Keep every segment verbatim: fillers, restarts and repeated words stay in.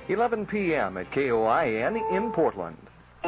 eleven p.m. at K O I N in Portland.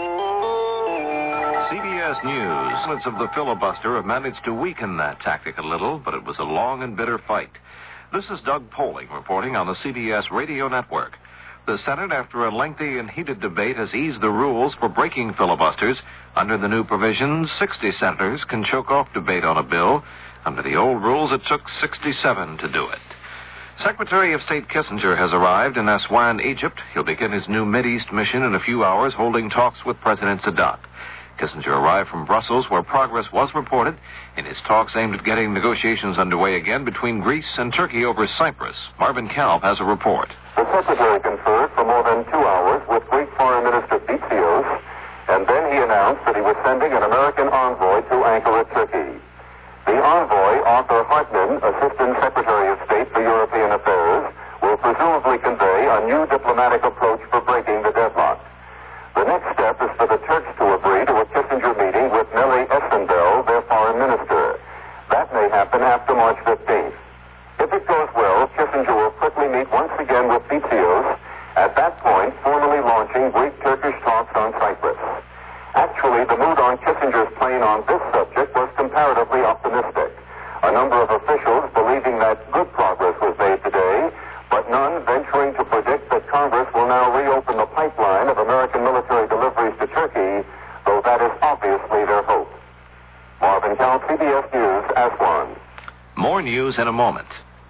C B S News. Opponents of the filibuster have managed to weaken that tactic a little, but it was a long and bitter fight. This is Doug Poling reporting on the C B S radio network. The Senate, after a lengthy and heated debate, has eased the rules for breaking filibusters. Under the new provisions, sixty senators can choke off debate on a bill. Under the old rules, it took sixty-seven to do it. Secretary of State Kissinger has arrived in Aswan, Egypt. He'll begin his new Mideast mission in a few hours, holding talks with President Sadat. Kissinger arrived from Brussels, where progress was reported in his talks aimed at getting negotiations underway again between Greece and Turkey over Cyprus. Marvin Kalb has a report. The Secretary conferred for more than two hours with Greek Foreign Minister Bitsios, and then he announced that he was sending an American envoy to Ankara, Turkey. The envoy, Arthur Hartman, Assistant Secretary of State for European Affairs, will presumably convey a new diplomatic approach for breaking the deadlock. The next step is for the Turks to agree to a Kissinger meeting with Nelly Estendel, their foreign minister. That may happen after March fifteenth. If it goes well, Kissinger will quickly meet once again with Bitsios, at that point formally launching Greek-Turkish talks on Cyprus. Actually, the mood on Kissinger's plane on this subject was comparatively optimistic. A number of officials believing that good progress was made today, but none venturing to predict that Congress will now reopen the pipeline of American military deliveries to Turkey, though that is obviously their hope. Marvin Kalb, C B S News, Aswan. More news in a moment.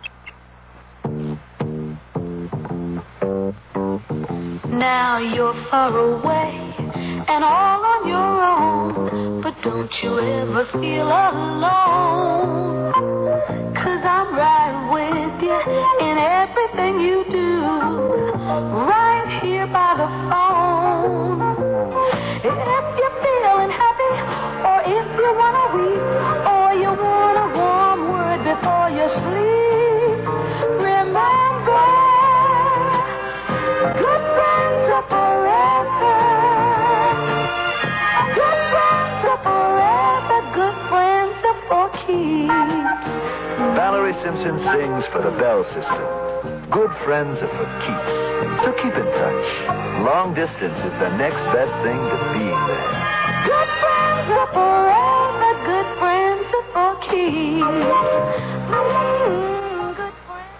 Now you're far away and all on your own, but don't you ever feel alone, 'cause I'm right with you in everything you do, right here by the phone. If you're feeling happy, or if you want to weep, or you want a warm word before you sleep, remember, good friends are forever. Good friends are forever. Good friends are for keeps. Valerie Simpson sings for the Bell System. Good friends are for keeps. So keep in touch. Long distance is the next best thing to being there. Good friends are forever. Good friends are for keeps. Mm, good friends.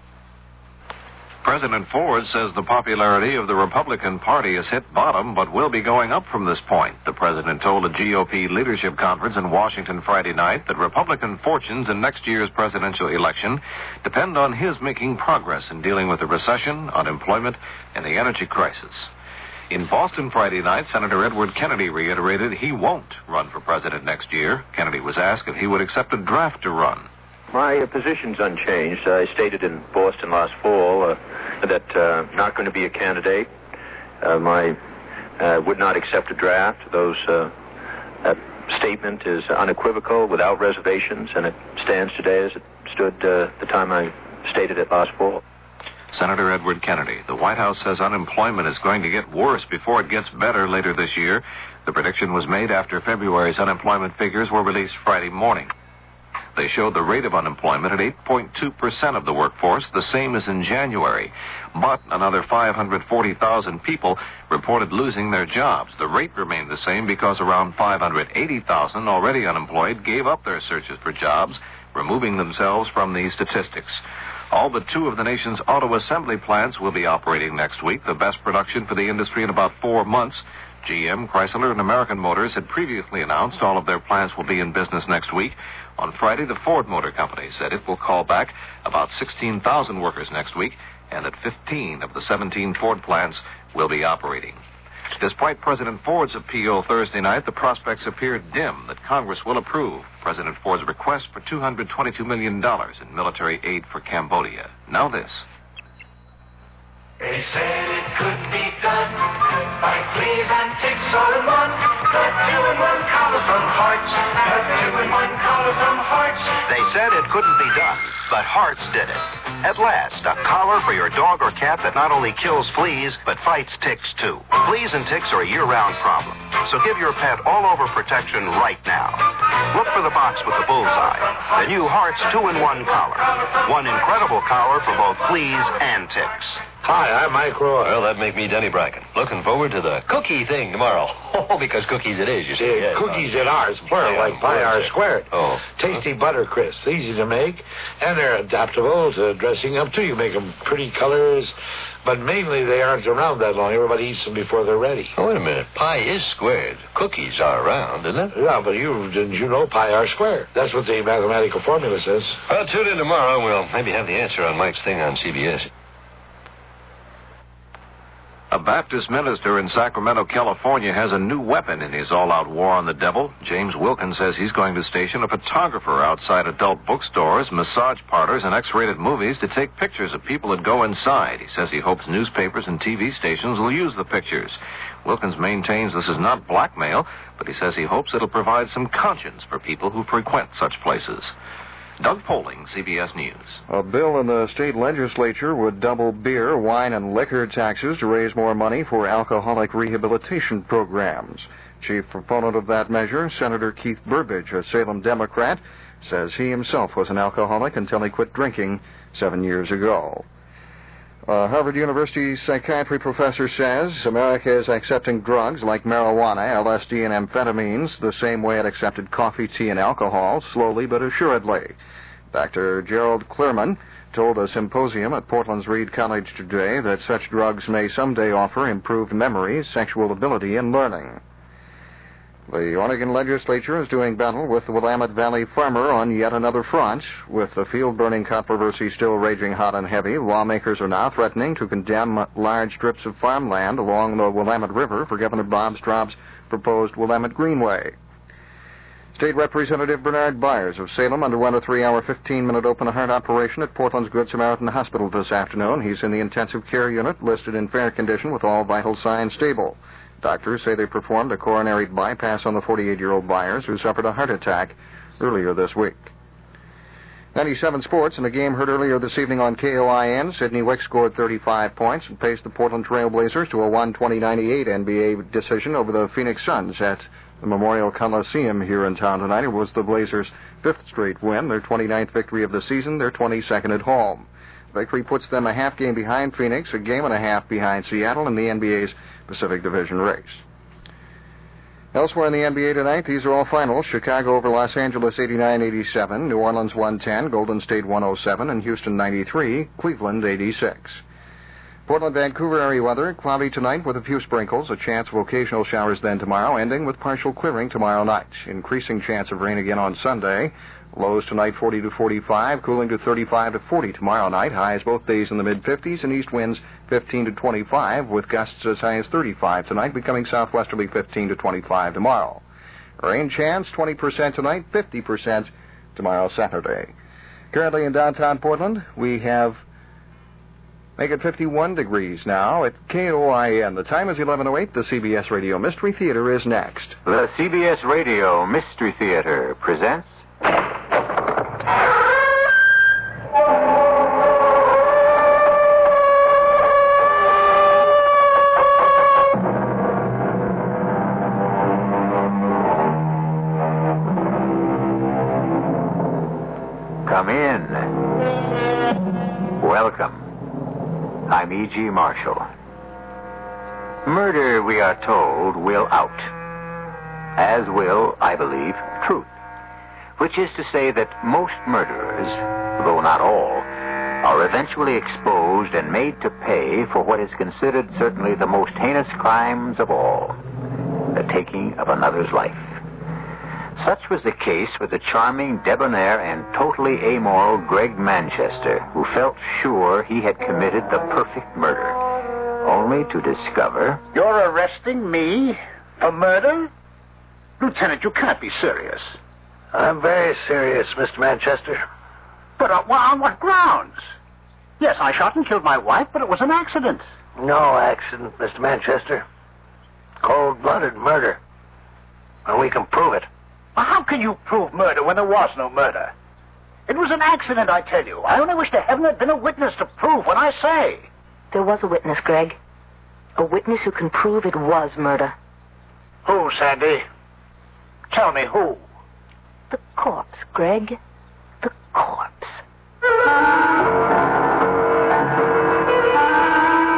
President Ford says the popularity of the Republican Party has hit bottom, but will be going up from this point. The president told a G O P leadership conference in Washington Friday night that Republican fortunes in next year's presidential election depend on his making progress in dealing with the recession, unemployment, and the energy crisis. In Boston Friday night, Senator Edward Kennedy reiterated he won't run for president next year. Kennedy was asked if he would accept a draft to run. My uh, position's unchanged. I stated in Boston last fall uh, that uh, not going to be a candidate. Uh, my uh, would not accept a draft. Those uh, that statement is unequivocal, without reservations, and it stands today as it stood uh, the time I stated it last fall. Senator Edward Kennedy. The White House says unemployment is going to get worse before it gets better later this year. The prediction was made after February's unemployment figures were released Friday morning. They showed the rate of unemployment at eight point two percent of the workforce, the same as in January. But another five hundred forty thousand people reported losing their jobs. The rate remained the same because around five hundred eighty thousand already unemployed gave up their searches for jobs, removing themselves from these statistics. All but two of the nation's auto assembly plants will be operating next week, the best production for the industry in about four months. G M, Chrysler, and American Motors had previously announced all of their plants will be in business next week. On Friday, the Ford Motor Company said it will call back about sixteen thousand workers next week, and that fifteen of the seventeen Ford plants will be operating. Despite President Ford's appeal Thursday night, the prospects appear dim that Congress will approve President Ford's request for two hundred twenty-two million dollars in military aid for Cambodia. Now this. They said it could be done by fleas and ticks all in one. Got two in one collar from Hearts. Got two in one collar from Hearts. They said it couldn't be done, but Hearts did it. At last, a collar for your dog or cat that not only kills fleas, but fights ticks too. Fleas and ticks are a year-round problem, so give your pet all-over protection right now. Look for the box with the bullseye. The new Hearts two in one collar. One incredible collar for both fleas and ticks. Hi, I'm Mike Roy. Well, that'd make me Denny Bracken. Looking forward to the cookie thing tomorrow. Oh, because cookies it is, you see. Yeah, yes, cookies uh, at ours, plural, yeah, like pi r squared. Oh. Tasty butter crisps, easy to make, and they're adaptable to dressing up, too. You make them pretty colors, but mainly they aren't around that long. Everybody eats them before they're ready. Oh, wait a minute. Pi is squared. Cookies are round, isn't it? Yeah, but you didn't you know pi r squared? That's what the mathematical formula says. Well, tune in tomorrow, and we'll maybe have the answer on Mike's thing on C B S. A Baptist minister in Sacramento, California, has a new weapon in his all-out war on the devil. James Wilkins says he's going to station a photographer outside adult bookstores, massage parlors, and X-rated movies to take pictures of people that go inside. He says he hopes newspapers and T V stations will use the pictures. Wilkins maintains this is not blackmail, but he says he hopes it'll provide some conscience for people who frequent such places. Doug Poling, C B S News. A bill in the state legislature would double beer, wine, and liquor taxes to raise more money for alcoholic rehabilitation programs. Chief proponent of that measure, Senator Keith Burbidge, a Salem Democrat, says he himself was an alcoholic until he quit drinking seven years ago. A Harvard University psychiatry professor says America is accepting drugs like marijuana, L S D, and amphetamines the same way it accepted coffee, tea, and alcohol, slowly but assuredly. Doctor Gerald Clearman told a symposium at Portland's Reed College today that such drugs may someday offer improved memory, sexual ability, and learning. The Oregon legislature is doing battle with the Willamette Valley farmer on yet another front. With the field burning controversy still raging hot and heavy, lawmakers are now threatening to condemn large strips of farmland along the Willamette River for Governor Bob Straub's proposed Willamette Greenway. State Representative Bernard Byers of Salem underwent a three-hour, fifteen-minute open-heart operation at Portland's Good Samaritan Hospital this afternoon. He's in the intensive care unit, listed in fair condition with all vital signs stable. Doctors say they performed a coronary bypass on the forty-eight-year-old Byers, who suffered a heart attack earlier this week. ninety-seven Sports, in a game heard earlier this evening on K O I N, Sidney Wick scored thirty-five points and paced the Portland Trail Blazers to a one twenty ninety-eight N B A decision over the Phoenix Suns at the Memorial Coliseum here in town tonight. It was the Blazers' fifth straight win, their twenty-ninth victory of the season, their twenty-second at home. Victory puts them a half game behind Phoenix, a game and a half behind Seattle in the N B A's Pacific Division race. Elsewhere in the N B A tonight, these are all finals. Chicago over Los Angeles eighty-nine eighty-seven, New Orleans one ten, Golden State one oh seven, and Houston ninety-three, Cleveland eighty-six. Portland, Vancouver area weather, cloudy tonight with a few sprinkles, a chance of occasional showers then tomorrow, ending with partial clearing tomorrow night. Increasing chance of rain again on Sunday. Lows tonight forty to forty-five, cooling to thirty-five to forty tomorrow night. Highs both days in the mid-fifties, and east winds fifteen to twenty-five, with gusts as high as thirty-five tonight, becoming southwesterly fifteen to twenty-five tomorrow. Rain chance twenty percent tonight, fifty percent tomorrow Saturday. Currently in downtown Portland, we have make it fifty-one degrees now at K O I N. The time is eleven oh eight. The C B S Radio Mystery Theater is next. The C B S Radio Mystery Theater presents... Come in. Welcome. I'm E G. Marshall. Murder, we are told, will out. As will, I believe, truth. Which is to say that most murderers, though not all, are eventually exposed and made to pay for what is considered certainly the most heinous crimes of all, the taking of another's life. Such was the case with the charming, debonair, and totally amoral Greg Manchester, who felt sure he had committed the perfect murder, only to discover... You're arresting me for murder? Lieutenant, you can't be serious. I'm very serious, Mister Manchester. But uh, on what grounds? Yes, I shot and killed my wife, but it was an accident. No accident, Mister Manchester. Cold-blooded murder. And we can prove it. Well, how can you prove murder when there was no murder? It was an accident, I tell you. I only wish to heaven there'd been a witness to prove what I say. There was a witness, Greg. A witness who can prove it was murder. Who, Sandy? Tell me who. The corpse, Greg. The corpse.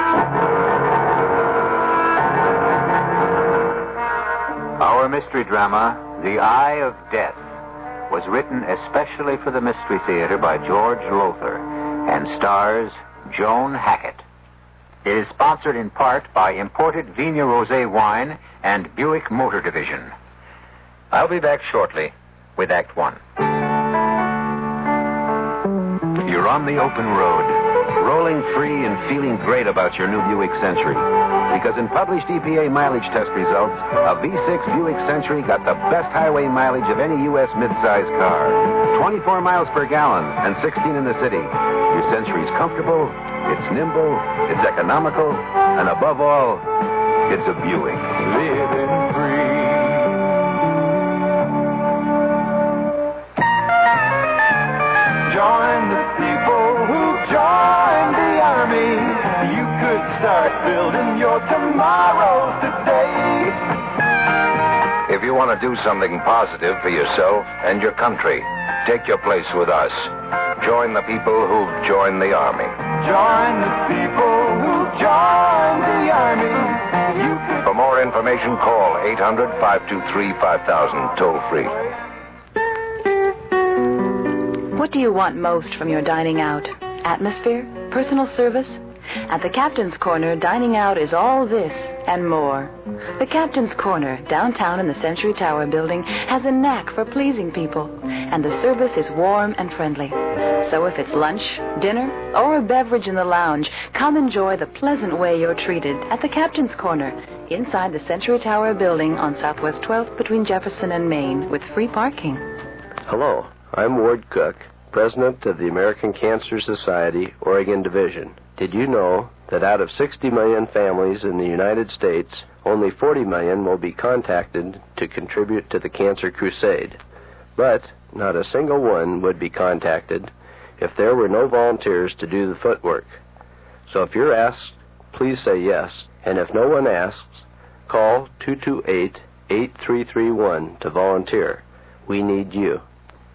mystery drama, The Eye of Death, was written especially for the Mystery Theater by George Lothar and stars Joan Hackett. It is sponsored in part by imported Vigna Rosé wine and Buick Motor Division. I'll be back shortly with Act One. You're on the open road, rolling free and feeling great about your new Buick Century. Because in published E P A mileage test results, a V six Buick Century got the best highway mileage of any U S midsize car. twenty-four miles per gallon and sixteen in the city. Your Century's comfortable, it's nimble, it's economical, and above all, it's a Buick. Living free. Join the people who joined the army. You could start building your tomorrow today. If you want to do something positive for yourself and your country, take your place with us. Join the people who've joined the army. Join the people who joined the army. You could... For more information, call eight hundred, five two three, five thousand, toll free. What do you want most from your dining out? Atmosphere? Personal service? At the Captain's Corner, dining out is all this and more. The Captain's Corner, downtown in the Century Tower building, has a knack for pleasing people, and the service is warm and friendly. So if it's lunch, dinner, or a beverage in the lounge, come enjoy the pleasant way you're treated at the Captain's Corner, inside the Century Tower building on Southwest twelfth between Jefferson and Main, with free parking. Hello, I'm Ward Cook, President of the American Cancer Society, Oregon Division. Did you know that out of sixty million families in the United States, only forty million will be contacted to contribute to the Cancer Crusade? But not a single one would be contacted if there were no volunteers to do the footwork. So if you're asked, please say yes, and if no one asks, call two two eight, eight three three one to volunteer. We need you.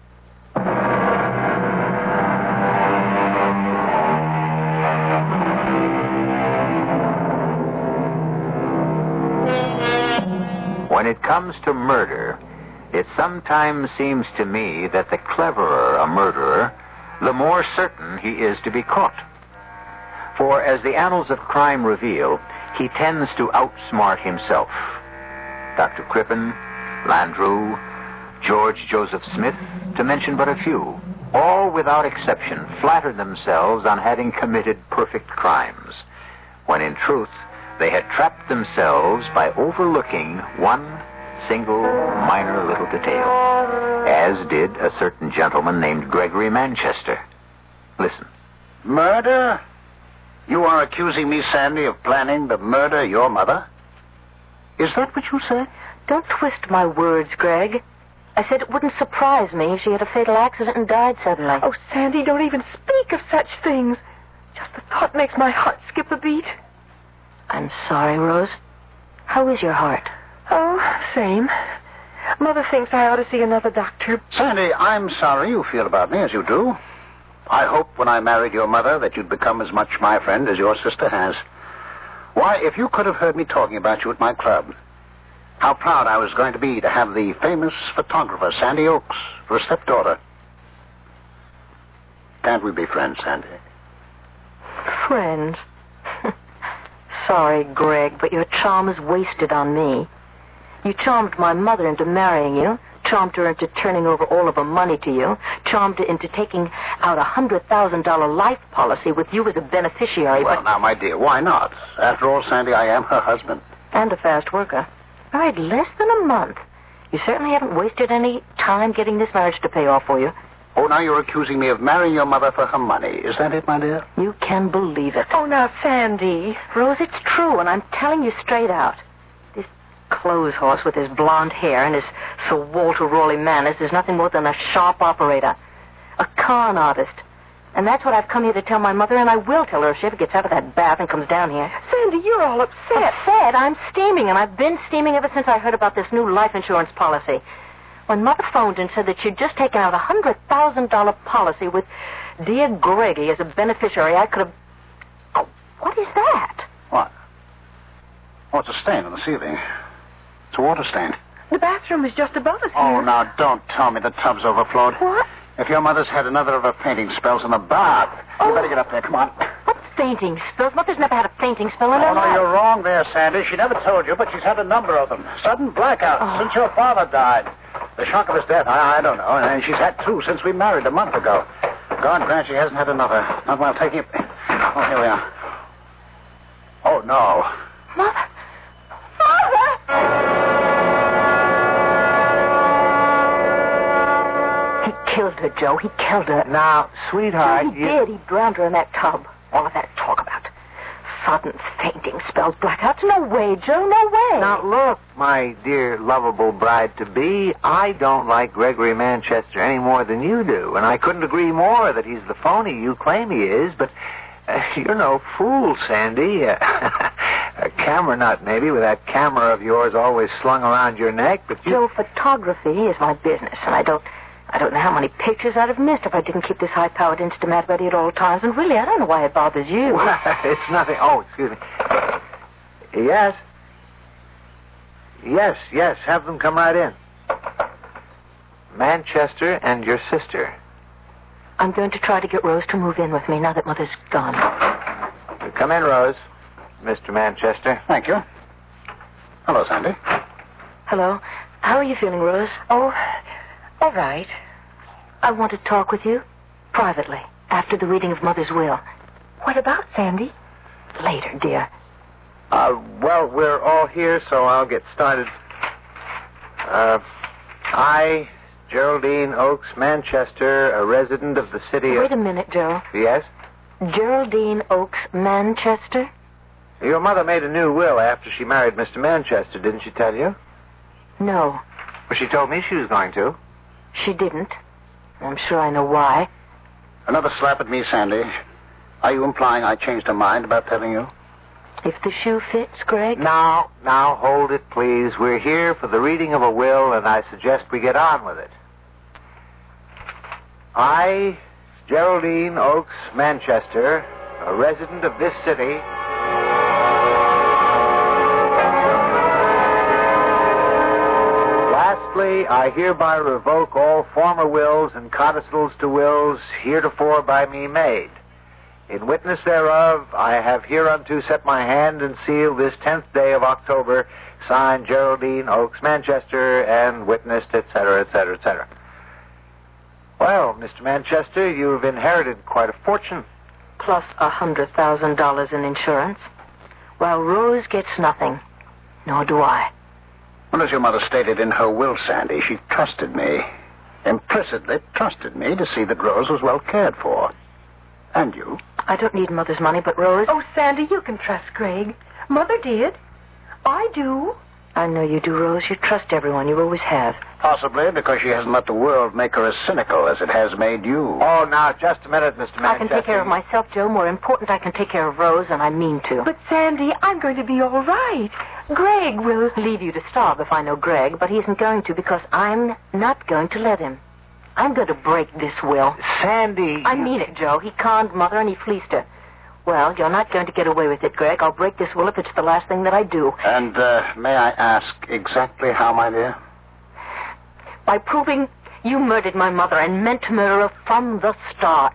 When it comes to murder, it sometimes seems to me that the cleverer a murderer, the more certain he is to be caught. For as the annals of crime reveal, he tends to outsmart himself. Doctor Crippen, Landru, George Joseph Smith, to mention but a few, all without exception flattered themselves on having committed perfect crimes, when in truth they had trapped themselves by overlooking one single minor little detail, as did a certain gentleman named Gregory Manchester. Listen. Murder? You are accusing me, Sandy, of planning to murder your mother? Is that what you said? Don't twist my words, Greg. I said it wouldn't surprise me if she had a fatal accident and died suddenly. Oh, Sandy, don't even speak of such things. Just the thought makes my heart skip a beat. I'm sorry, Rose. How is your heart? Oh, same. Mother thinks I ought to see another doctor. Sandy, I'm sorry you feel about me as you do. I hoped when I married your mother that you'd become as much my friend as your sister has. Why, if you could have heard me talking about you at my club, how proud I was going to be to have the famous photographer, Sandy Oakes, for a stepdaughter. Can't we be friends, Sandy? Friends? Sorry, Greg, but your charm is wasted on me. You charmed my mother into marrying you, charmed her into turning over all of her money to you, charmed her into taking out a hundred thousand dollar life policy with you as a beneficiary. Well, but... now, my dear, why not? After all, Sandy, I am her husband. And a fast worker. Married less than a month. You certainly haven't wasted any time getting this marriage to pay off for you. Oh, now you're accusing me of marrying your mother for her money. Is that it, my dear? You can believe it. Oh, now, Sandy. Rose, it's true, and I'm telling you straight out. This clothes horse with his blonde hair and his Sir Walter Raleigh manners is nothing more than a sharp operator. A con artist. And that's what I've come here to tell my mother, and I will tell her if she ever gets out of that bath and comes down here. Sandy, you're all upset. Upset? I'm steaming, and I've been steaming ever since I heard about this new life insurance policy. When Mother phoned and said that she'd just taken out a hundred thousand dollar policy with dear Greggy as a beneficiary, I could have... Oh, what is that? What? Oh, it's a stain on the ceiling. It's a water stain. The bathroom is just above us Oh, here. now, don't tell me the tub's overflowed. What? If your mother's had another of her fainting spells in the bath, Oh. you better get up there. Come on. What fainting spells? Mother's never had a fainting spell in her Oh, no, life. you're wrong there, Sandy. She never told you, but she's had a number of them. Sudden blackouts Oh. since your father died. The shock of his death, I, I don't know. And she's had two since we married a month ago. God grant she hasn't had another. Not while taking... Oh, here we are. Oh, no. Mother! Mother! He killed her, Joe. He killed her. Now, sweetheart, Joe, he you... did. He drowned her in that tub. All of that talk about sudden fainting spells, blackouts. No way, Joe. No way. Now, look, my dear, lovable bride-to-be, I don't like Gregory Manchester any more than you do, and I couldn't agree more that he's the phony you claim he is, but uh, you're no fool, Sandy. Uh, a camera nut, maybe, with that camera of yours always slung around your neck, but you... Joe, photography is my business, and I don't... I don't know how many pictures I'd have missed if I didn't keep this high-powered Instamat ready at all times, and really, I don't know why it bothers you. Well, it's nothing. Oh, excuse me. Yes? Yes, yes, have them come right in. Manchester and your sister. I'm going to try to get Rose to move in with me now that Mother's gone. Come in, Rose. Mister Manchester. Thank you. Hello, Sandy. Hello. How are you feeling, Rose? Oh, all right. I want to talk with you privately after the reading of Mother's will. What about Sandy? Later, dear. Uh, well, we're all here, so I'll get started. Uh, I, Geraldine Oakes Manchester, a resident of the city of... Wait a minute, Joe. Yes? Geraldine Oakes Manchester? Your mother made a new will after she married Mister Manchester, didn't she tell you? No, Well, she told me she was going to. she didn't. I'm sure I know why. Another slap at me, Sandy. Are you implying I changed her mind about telling you? If the shoe fits, Greg. Now, now, hold it, please. We're here for the reading of a will, and I suggest we get on with it. I, Geraldine Oakes Manchester, a resident of this city... Lastly, I hereby revoke all former wills and codicils to wills heretofore by me made. In witness thereof, I have hereunto set my hand and seal this tenth day of October, signed Geraldine Oakes Manchester, and witnessed, et cetera, et cetera, et cetera. Well, Mister Manchester, you've inherited quite a fortune. Plus a hundred thousand dollars in insurance. While Rose gets nothing. Nor do I. Well, as your mother stated in her will, Sandy, she trusted me. Implicitly trusted me to see that Rose was well cared for. And you? I don't need Mother's money, but Rose... Oh, Sandy, you can trust Greg. Mother did. I do. I know you do, Rose. You trust everyone. You always have. Possibly because she hasn't let the world make her as cynical as it has made you. Oh, now, just a minute, Mister Manchester. I can take care of myself, Joe. More important, I can take care of Rose, and I mean to. But, Sandy, I'm going to be all right. Greg will... Leave you to starve if I know Greg, but he isn't going to because I'm not going to let him. I'm going to break this will. Sandy... I mean it, Joe. He conned Mother and he fleeced her. Well, you're not going to get away with it, Greg. I'll break this will if it's the last thing that I do. And, uh, may I ask exactly how, my dear? By proving you murdered my mother and meant to murder her from the start.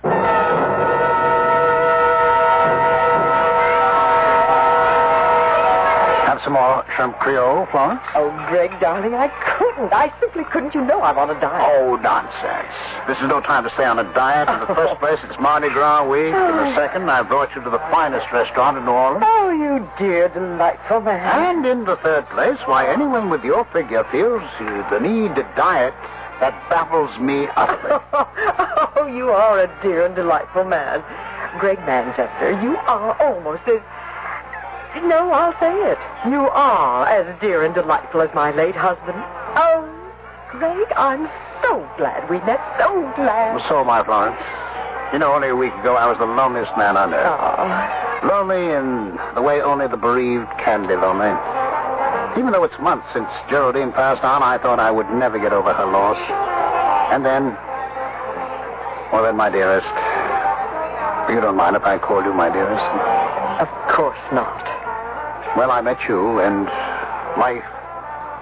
Have some more shrimp creole, Florence? Oh, Greg, darling, I couldn't. I simply couldn't. You know I'm on a diet. Oh, nonsense. This is no time to stay on a diet. In the first place, it's Mardi Gras week. In the second, I brought you to the finest restaurant in New Orleans. Oh, you dear, delightful man. And in the third place, why anyone with your figure feels uh, the need to diet, that baffles me utterly. Oh, you are a dear and delightful man. Greg Manchester, you are almost as... No, I'll say it. You are as dear and delightful as my late husband. Oh, Greg, I'm so glad we met. So glad. So am I, Florence. You know, only a week ago, I was the loneliest man on earth. Oh. Lonely in the way only the bereaved can be lonely. Even though it's months since Geraldine passed on, I thought I would never get over her loss. And then... Well, then, my dearest... You don't mind if I call you my dearest? Of course not. Well, I met you, and life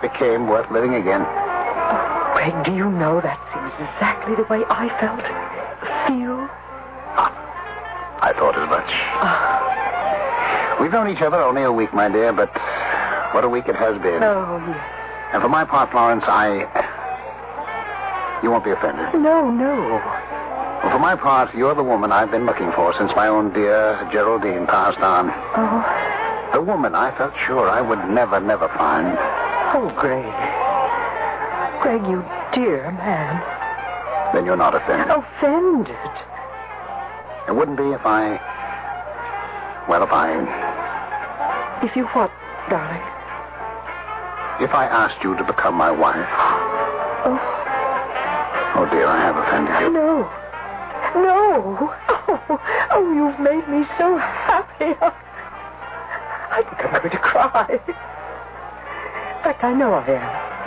became worth living again. Oh, Greg, do you know that seems exactly the way I felt? Feel? I thought as much. Uh, We've known each other only a week, my dear, but what a week it has been. Oh, yes. And for my part, Florence, I... You won't be offended. No, no. Well, for my part, you're the woman I've been looking for since my own dear Geraldine passed on. Oh. The woman I felt sure I would never, never find. Oh, Greg. Greg, you dear man. Then you're not offended. Offended? It wouldn't be if I... Well, if I... If you what, darling? If I asked you to become my wife. Oh. Oh, dear, I have offended you. No. No. Oh, oh you've made me so happy. I think I'm going to cry. In fact, I know I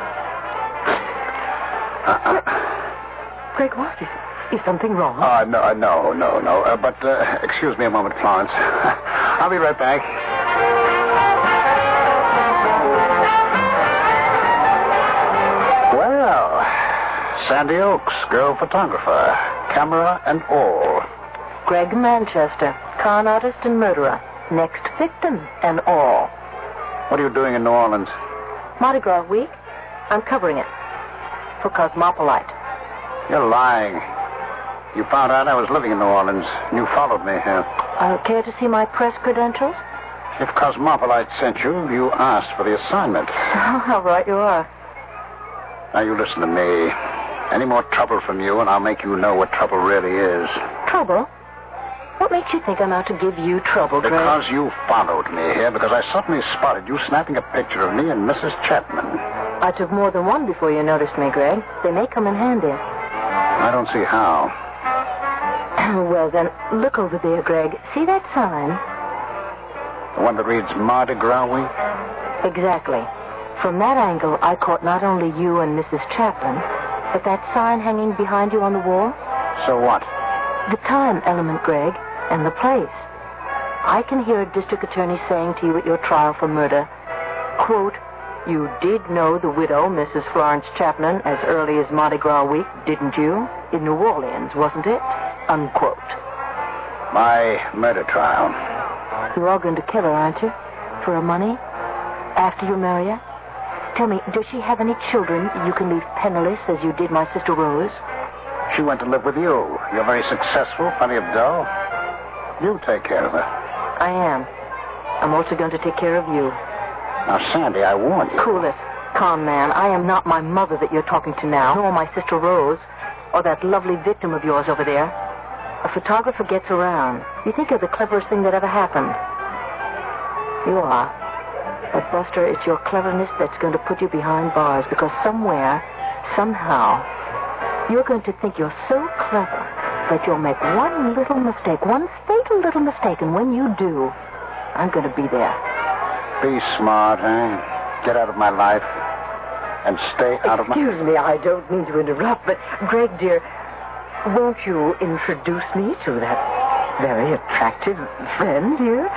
am. Uh-uh. Greg, what? Is, is something wrong? Uh, no, uh, no, no, no. Uh, but, uh, excuse me a moment, Florence. I'll be right back. Well, Sandy Oaks, girl photographer, camera and all. Greg Manchester, con artist and murderer, next victim and all. What are you doing in New Orleans? Mardi Gras week. I'm covering it for Cosmopolite. You're lying. You found out I was living in New Orleans, and you followed me here. Uh, care to see my press credentials? If Cosmopolite sent you, you asked for the assignment. Oh, how right you are. Now, you listen to me. Any more trouble from you, and I'll make you know what trouble really is. Trouble? What makes you think I'm out to give you trouble, Greg? Because you followed me here, because I suddenly spotted you snapping a picture of me and Missus Chapman. I took more than one before you noticed me, Greg. They may come in handy. I don't see how. Well, then, look over there, Greg. See that sign? The one that reads Mardi Gras Week? Exactly. From that angle, I caught not only you and Missus Chapman, but that sign hanging behind you on the wall. So what? The time element, Greg, and the place. I can hear a district attorney saying to you at your trial for murder, quote, you did know the widow, Missus Florence Chapman, as early as Mardi Gras week, didn't you? In New Orleans, wasn't it? Unquote. My murder trial. You're all going to kill her, aren't you? For her money? After you marry her? Tell me, does she have any children you can leave penniless as you did my sister Rose? She went to live with you. You're very successful, plenty of dough. You take care of her. I am. I'm also going to take care of you. Now, Sandy, I warn you. Cool it. Calm, man. I am not my mother that you're talking to now, nor my sister Rose, or that lovely victim of yours over there. A photographer gets around. You think you're the cleverest thing that ever happened. You are. But, Buster, it's your cleverness that's going to put you behind bars, because somewhere, somehow, you're going to think you're so clever that you'll make one little mistake, one fatal little mistake, and when you do, I'm going to be there. Be smart, eh? Get out of my life and stay out of my... Excuse me, I don't mean to interrupt, but, Greg, dear, won't you introduce me to that very attractive friend here?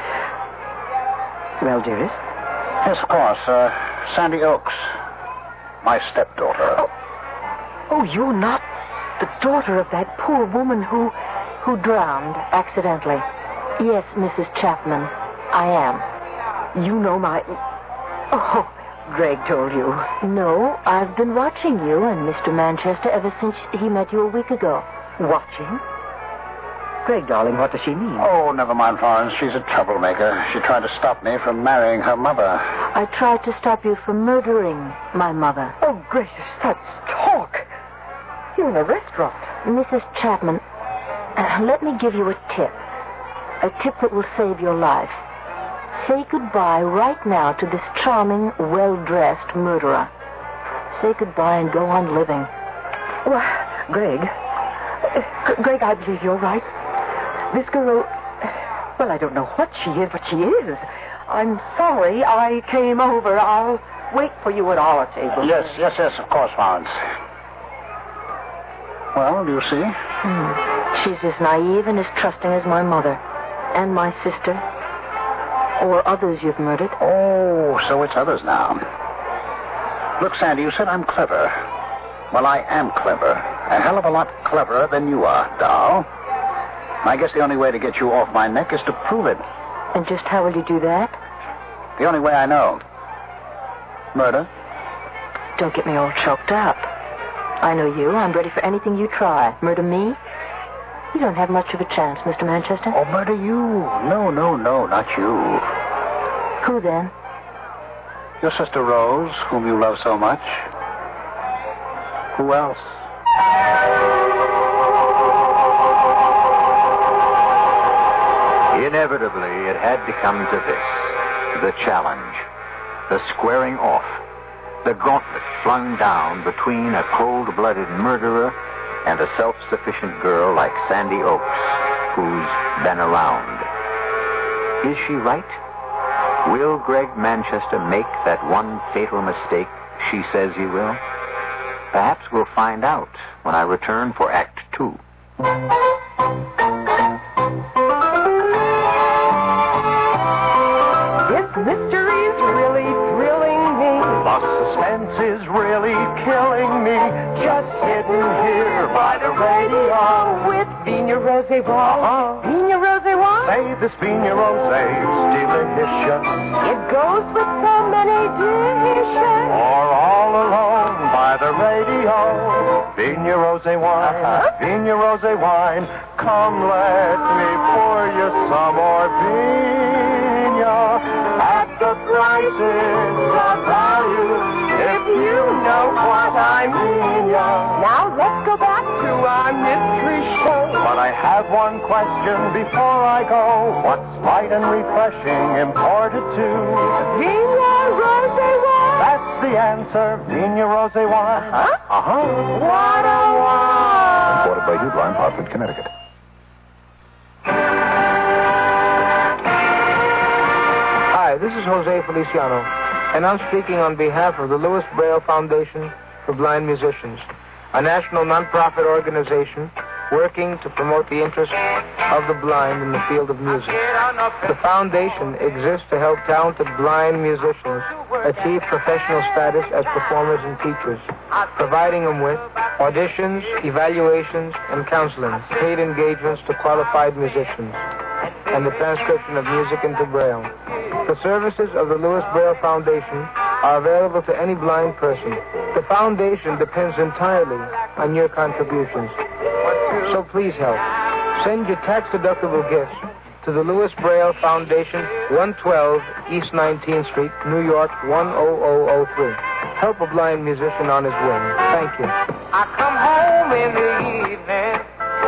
Well, dearest? Yes, of course. Uh, Sandy Oaks. My stepdaughter. Oh. Oh, you're not the daughter of that poor woman who... Who drowned accidentally. Yes, Missus Chapman, I am. You know my... Oh, Greg told you. No, I've been watching you and Mister Manchester ever since he met you a week ago. Watching? Greg, darling, what does she mean? Oh, never mind, Florence. She's a troublemaker. She tried to stop me from marrying her mother. I tried to stop you from murdering my mother. Oh, gracious, that's talk. You're in a restaurant. Missus Chapman, uh, let me give you a tip. A tip that will save your life. Say goodbye right now to this charming, well-dressed murderer. Say goodbye and go on living. Well, Greg... Uh, Greg, I believe you're right. This girl... Well, I don't know what she is, but she is. I'm sorry I came over. I'll wait for you at our table. Yes, yes, yes, of course, Florence. Well, do you see? Hmm. She's as naive and as trusting as my mother. And my sister. Or others you've murdered. Oh, so it's others now. Look, Sandy, you said I'm clever. Well, I am clever. A hell of a lot cleverer than you are, doll. I guess the only way to get you off my neck is to prove it. And just how will you do that? The only way I know. Murder. Don't get me all choked up. I know you. I'm ready for anything you try. Murder me? You don't have much of a chance, Mister Manchester. Oh, murder you. No, no, no, not you. Who then? Your sister Rose, whom you love so much. Who else? Inevitably, it had to come to this. The challenge. The squaring off. The gauntlet flung down between a cold-blooded murderer and a self-sufficient girl like Sandy Oaks, who's been around. Is she right? Will Greg Manchester make that one fatal mistake she says he will? Perhaps we'll find out when I return for Act Two. This mystery's really thrilling me. The suspense is really killing me. Just sitting here by the radio with Vina Rose Wine. Vina Rose Wine? Say this Vina Rose delicious. It goes with so many dishes. Or all alone by the radio. Vina Rose Wine. Uh-huh. Vina Rose Wine. Come let me pour you some more Vina. At the prices of value, if you know what I mean, yeah. Now let's go back to our mystery show. But I have one question before I go. What's light and refreshing imported to? Vina Rose Wine. That's the answer, Vina Rose Wine. Huh? Uh-huh. What a wine. Imported by Uline, Hartford, Connecticut. Hi, this is Jose Feliciano, and I'm speaking on behalf of the Louis Braille Foundation for Blind Musicians, a national nonprofit organization working to promote the interests of the blind in the field of music. The foundation exists to help talented blind musicians achieve professional status as performers and teachers, providing them with auditions, evaluations, and counseling, paid engagements to qualified musicians, and the transcription of music into Braille. The services of the Louis Braille Foundation are available to any blind person. The foundation depends entirely on your contributions. So please help. Send your tax-deductible gifts to the Louis Braille Foundation, one twelve East nineteenth Street, New York, one oh oh oh three. Help a blind musician on his way. Thank you. I come home in the evening.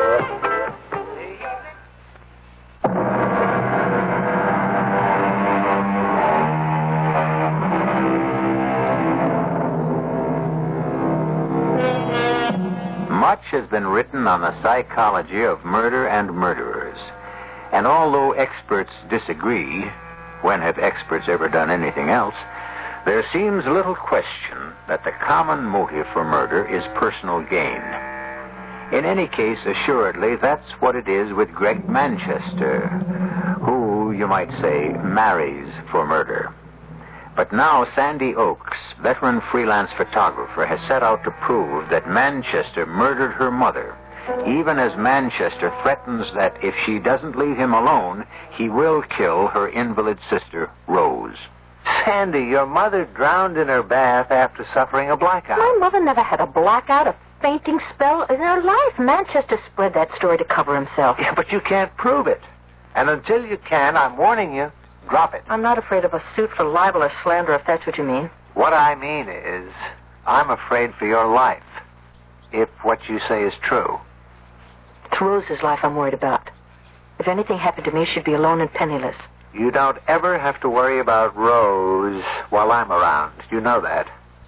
Much has been written on the psychology of murder and murderers. And although experts disagree, when have experts ever done anything else, there seems little question that the common motive for murder is personal gain. In any case, assuredly, that's what it is with Greg Manchester, who, you might say, marries for murder. But now Sandy Oaks, veteran freelance photographer, has set out to prove that Manchester murdered her mother, even as Manchester threatens that if she doesn't leave him alone, he will kill her invalid sister, Rose. Sandy, your mother drowned in her bath after suffering a blackout. My mother never had a blackout, a fainting spell in her life. Manchester spread that story to cover himself. Yeah, but you can't prove it. And until you can, I'm warning you, drop it. I'm not afraid of a suit for libel or slander, if that's what you mean. What I mean is, I'm afraid for your life, if what you say is true. It's Rose's life I'm worried about. If anything happened to me, she'd be alone and penniless. You don't ever have to worry about Rose while I'm around. You know that.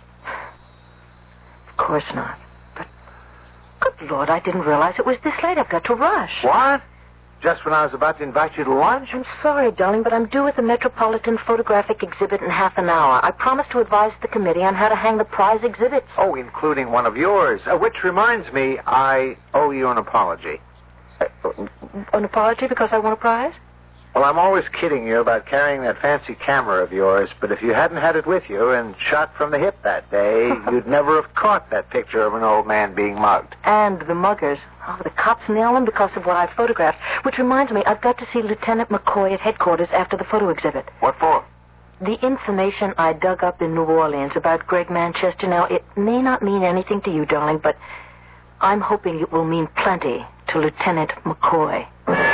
Of course not. But, good Lord, I didn't realize it was this late. I've got to rush. What? Just when I was about to invite you to lunch? I'm sorry, darling, but I'm due at the Metropolitan Photographic Exhibit in half an hour. I promised to advise the committee on how to hang the prize exhibits. Oh, including one of yours. Uh, which reminds me, I owe you an apology. Uh, an apology because I won a prize? Well, I'm always kidding you about carrying that fancy camera of yours, but if you hadn't had it with you and shot from the hip that day, you'd never have caught that picture of an old man being mugged. And the muggers. Oh, the cops nail them because of what I photographed. Which reminds me, I've got to see Lieutenant McCoy at headquarters after the photo exhibit. What for? The information I dug up in New Orleans about Greg Manchester, now, it may not mean anything to you, darling, but I'm hoping it will mean plenty to Lieutenant McCoy.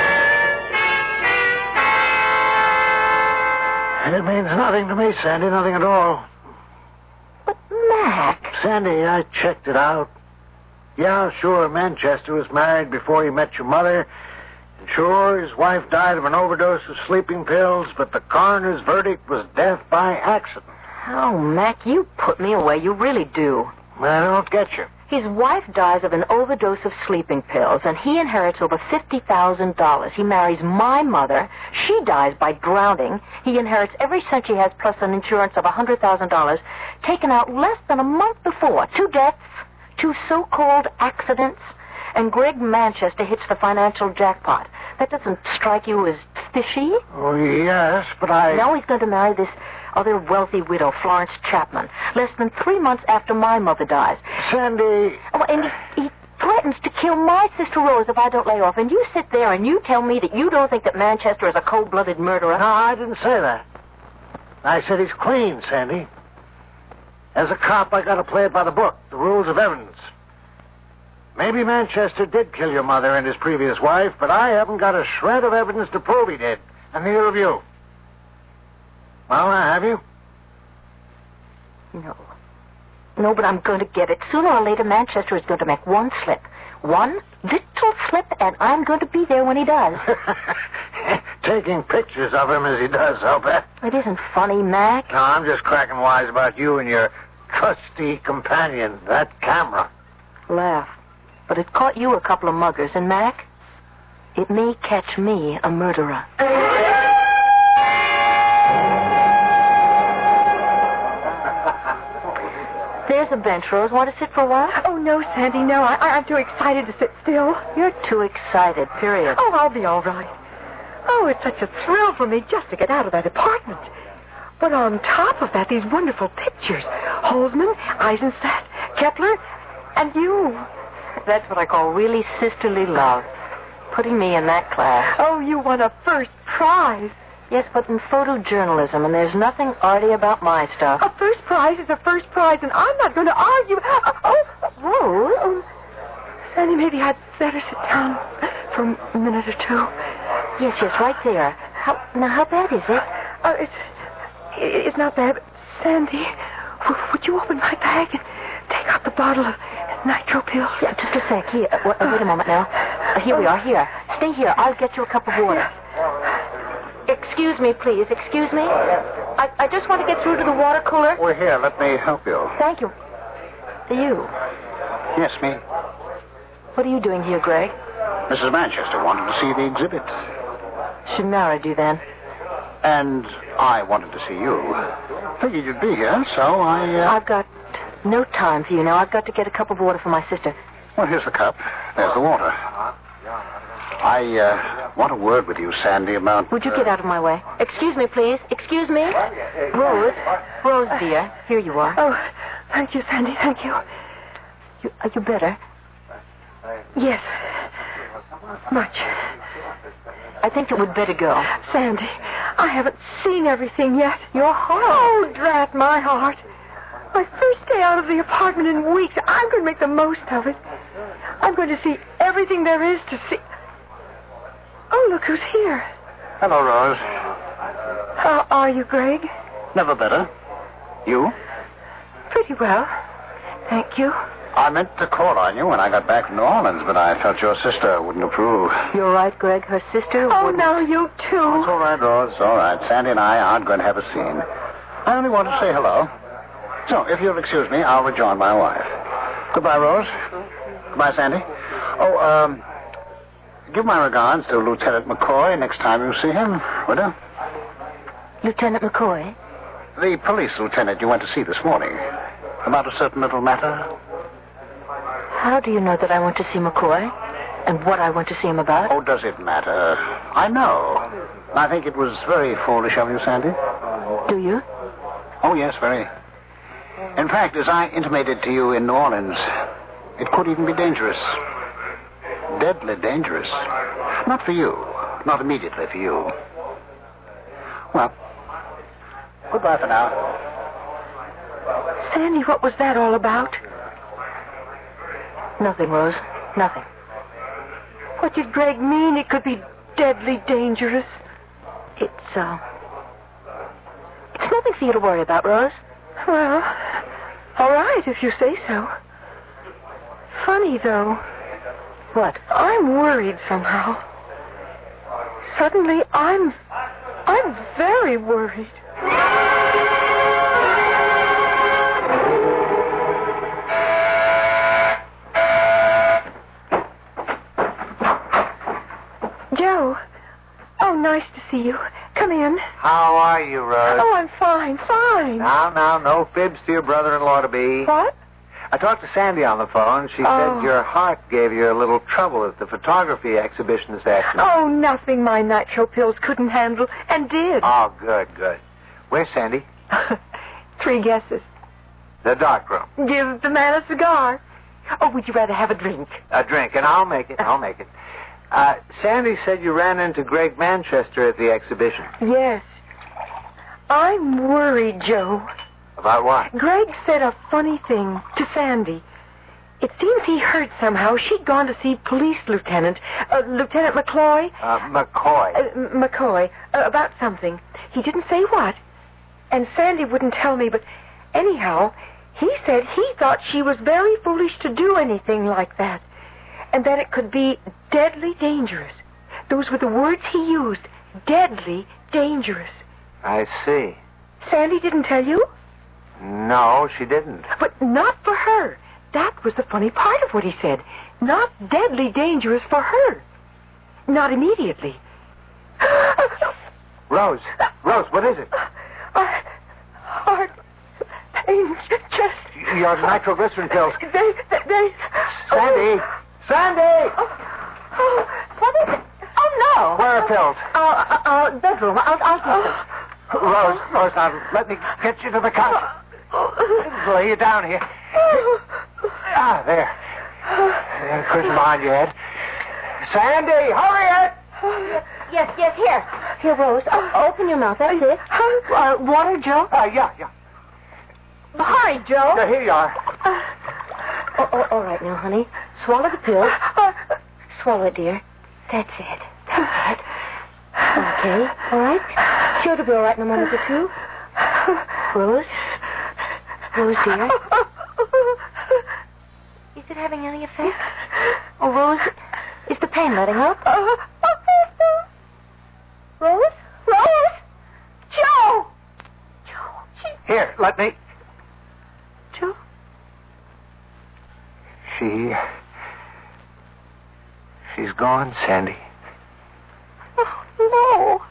It means nothing to me, Sandy, nothing at all. But, Mac... Sandy, I checked it out. Yeah, sure, Manchester was married before he met your mother. And sure, his wife died of an overdose of sleeping pills, but the coroner's verdict was death by accident. Oh, Mac, you put me away. You really do. I don't get you. His wife dies of an overdose of sleeping pills, and he inherits over fifty thousand dollars. He marries my mother. She dies by drowning. He inherits every cent she has, plus an insurance of one hundred thousand dollars, taken out less than a month before. Two deaths, two so-called accidents, and Greg Manchester hits the financial jackpot. That doesn't strike you as fishy? Oh, yes, but I... Now he's going to marry this other wealthy widow, Florence Chapman, less than three months after my mother dies. Sandy... Oh, and he, he threatens to kill my sister Rose if I don't lay off. And you sit there and you tell me that you don't think that Manchester is a cold-blooded murderer. No, I didn't say that. I said he's clean, Sandy. As a cop, I got to play it by the book, the rules of evidence. Maybe Manchester did kill your mother and his previous wife, but I haven't got a shred of evidence to prove he did, and neither of you. Well, now, have you? No. No, but I'm going to get it. Sooner or later, Manchester is going to make one slip. One little slip, and I'm going to be there when he does. Taking pictures of him as he does, I'll bet. It isn't funny, Mac. No, I'm just cracking wise about you and your trusty companion, that camera. Laugh. But it caught you a couple of muggers, and Mac, it may catch me a murderer. There's a bench, Rose. Want to sit for a while? Oh, no, Sandy, no. I, I'm too excited to sit still. You're too excited, period. Oh, I'll be all right. Oh, it's such a thrill for me just to get out of that apartment. But on top of that, these wonderful pictures. Holzman, Eisenstadt, Kepler, and you. That's what I call really sisterly love. Putting me in that class. Oh, you won a first prize. Yes, but in photojournalism, and there's nothing arty about my stuff. A first prize is a first prize, and I'm not going to argue. Uh, oh, Rose? Oh, Sandy, maybe I'd better sit down for a minute or two. Yes, yes, right there. How, now, how bad is it? Uh, it's, it's not bad, but Sandy, w- would you open my bag and take out the bottle of nitro pills? Yeah, just a sec. Here, uh, wait a moment now. Uh, here we are, here. Stay here. I'll get you a cup of water. Excuse me, please. Excuse me. I, I just want to get through to the water cooler. We're here. Let me help you. Thank you. You? Yes, me. What are you doing here, Greg? Missus Manchester wanted to see the exhibit. She married you then. And I wanted to see you. Figured you'd be here, so I... Uh... I've got no time for you now. I've got to get a cup of water for my sister. Well, here's the cup. There's the water. I uh, want a word with you, Sandy, about... Would you uh... get out of my way? Excuse me, please. Excuse me. Rose. Rose, dear. Here you are. Oh, thank you, Sandy. Thank you. you are you better? Yes. Much. I think it would better go. Sandy, I haven't seen everything yet. Your heart. Oh, drat my heart. My first day out of the apartment in weeks. I'm going to make the most of it. I'm going to see everything there is to see. Oh, look who's here. Hello, Rose. How are you, Greg? Never better. You? Pretty well. Thank you. I meant to call on you when I got back from New Orleans, but I felt your sister wouldn't approve. You're right, Greg. Her sister Oh, wouldn't. now you too. Oh, it's all right, Rose. All right. Sandy and I aren't going to have a scene. I only wanted to say hello. So, if you'll excuse me, I'll rejoin my wife. Goodbye, Rose. Goodbye, Sandy. Oh, um... give my regards to Lieutenant McCoy next time you see him, would you? Lieutenant McCoy? The police lieutenant you went to see this morning. About a certain little matter. How do you know that I went to see McCoy? And what I went to see him about? Oh, does it matter? I know. I think it was very foolish of you, Sandy. Do you? Oh, yes, very. In fact, as I intimated to you in New Orleans, it could even be dangerous. Deadly dangerous. Not for you. Not immediately for you. Well, goodbye for now. Sandy, what was that all about? Nothing, Rose. Nothing. What did Greg mean? It could be deadly dangerous. It's, uh... It's nothing for you to worry about, Rose. Well, all right, if you say so. Funny, though. What? I'm worried somehow. Suddenly, I'm... I'm very worried. Joe. Oh, nice to see you. Come in. How are you, Rose? Oh, I'm fine, fine. Now, now, no fibs to your brother-in-law-to-be. What? I talked to Sandy on the phone. She Oh. said your heart gave you a little trouble at the photography exhibition this afternoon. Oh, nothing my nitro pills couldn't handle, and did. Oh, good, good. Where's Sandy? Three guesses. The dark room. Give the man a cigar. Oh, would you rather have a drink? A drink, and I'll make it. I'll make it. Uh, Sandy said you ran into Greg Manchester at the exhibition. Yes. I'm worried, Joe. About what? Greg said a funny thing to Sandy. It seems he heard somehow she'd gone to see Police Lieutenant, uh, Lieutenant McCloy. Uh, McCoy. Uh, M- McCoy, uh, about something. He didn't say what. And Sandy wouldn't tell me, but anyhow, he said he thought she was very foolish to do anything like that. And that it could be deadly dangerous. Those were the words he used. Deadly dangerous. I see. Sandy didn't tell you? No, she didn't. But not for her. That was the funny part of what he said. Not deadly dangerous for her. Not immediately. Rose. Rose, what is it? Uh, heart pain, chest. Your nitroglycerin pills. They, they, they... Sandy! Sandy! Oh, oh, what is it? Oh, no. Where are pills? Uh, uh, uh, bedroom. I'll, I'll get them. Rose, Rose, now let me get you to the couch. Lay you down here. Ah, there. There, cushion behind your head. Sandy, hurry it! Yes, yes, here. Here, Rose. Uh, open your mouth. That's it. Uh, water, Joe? Uh, yeah, yeah. Hurry, Joe. Yeah, here you are. Uh, oh, oh, all right now, honey. Swallow the pills. Swallow it, dear. That's it. That's it. Okay, all right. Sure to be all right in a moment or two. Rose? Rose, dear? Is it having any effect? Oh, Rose, is the pain letting up? Rose? Rose? Joe! Joe, she... Here, let me. Joe? She... She's gone, Sandy. Oh, no.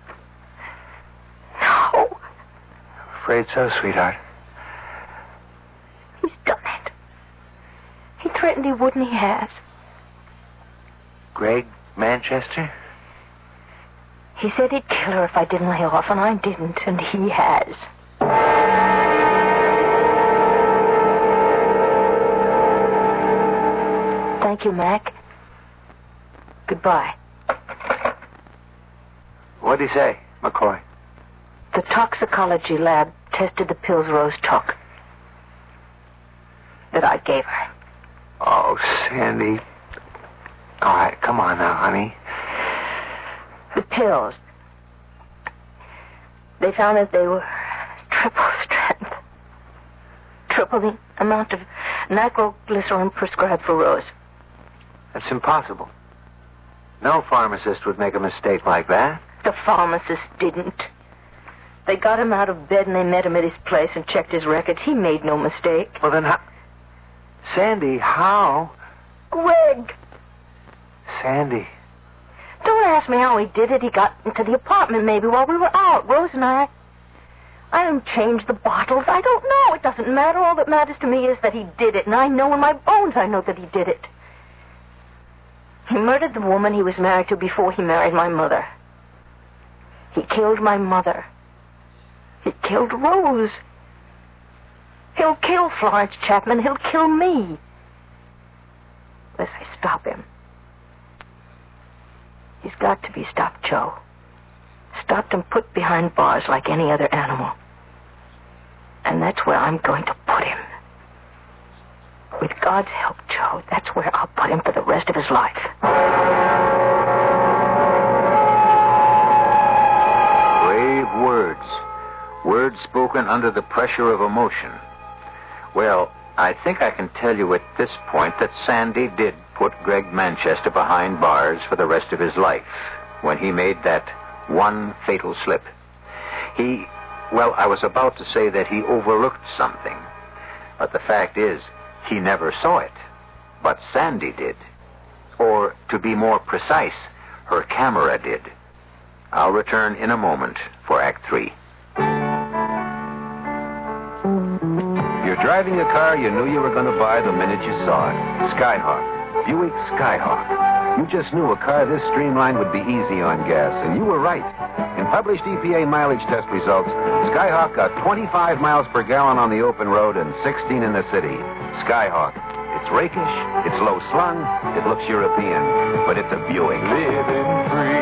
No. I'm afraid so, sweetheart. He's done it. He threatened he would, and he has. Greg Manchester? He said he'd kill her if I didn't lay off, and I didn't, and he has. Thank you, Mac. Goodbye. What'd he say, McCoy? The toxicology lab tested the pills Rose took. That I gave her. Oh, Sandy. All right, come on now, honey. The pills. They found that they were triple strength. Triple the amount of nitroglycerin prescribed for Rose. That's impossible. No pharmacist would make a mistake like that. The pharmacist didn't. They got him out of bed and they met him at his place and checked his records. He made no mistake. Well, then how... Sandy, how? Greg! Sandy. Don't ask me how he did it. He got into the apartment maybe while we were out, Rose and I. I didn't change the bottles. I don't know. It doesn't matter. All that matters to me is that he did it. And I know in my bones I know that he did it. He murdered the woman he was married to before he married my mother. He killed my mother. He killed Rose. He'll kill Florence Chapman. He'll kill me. Unless I stop him. He's got to be stopped, Joe. Stopped and put behind bars like any other animal. And that's where I'm going to put him. With God's help, Joe, that's where I'll put him for the rest of his life. Brave words. Words spoken under the pressure of emotion. Well, I think I can tell you at this point that Sandy did put Greg Manchester behind bars for the rest of his life when he made that one fatal slip. He, well, I was about to say that he overlooked something. But the fact is, he never saw it. But Sandy did. Or, to be more precise, her camera did. I'll return in a moment for Act Three. You're driving a car you knew you were going to buy the minute you saw it. Skyhawk. Buick Skyhawk. You just knew a car this streamlined would be easy on gas, and you were right. In published E P A mileage test results, Skyhawk got twenty-five miles per gallon on the open road and sixteen in the city. Skyhawk. It's rakish, it's low-slung, it looks European, but it's a Buick. Living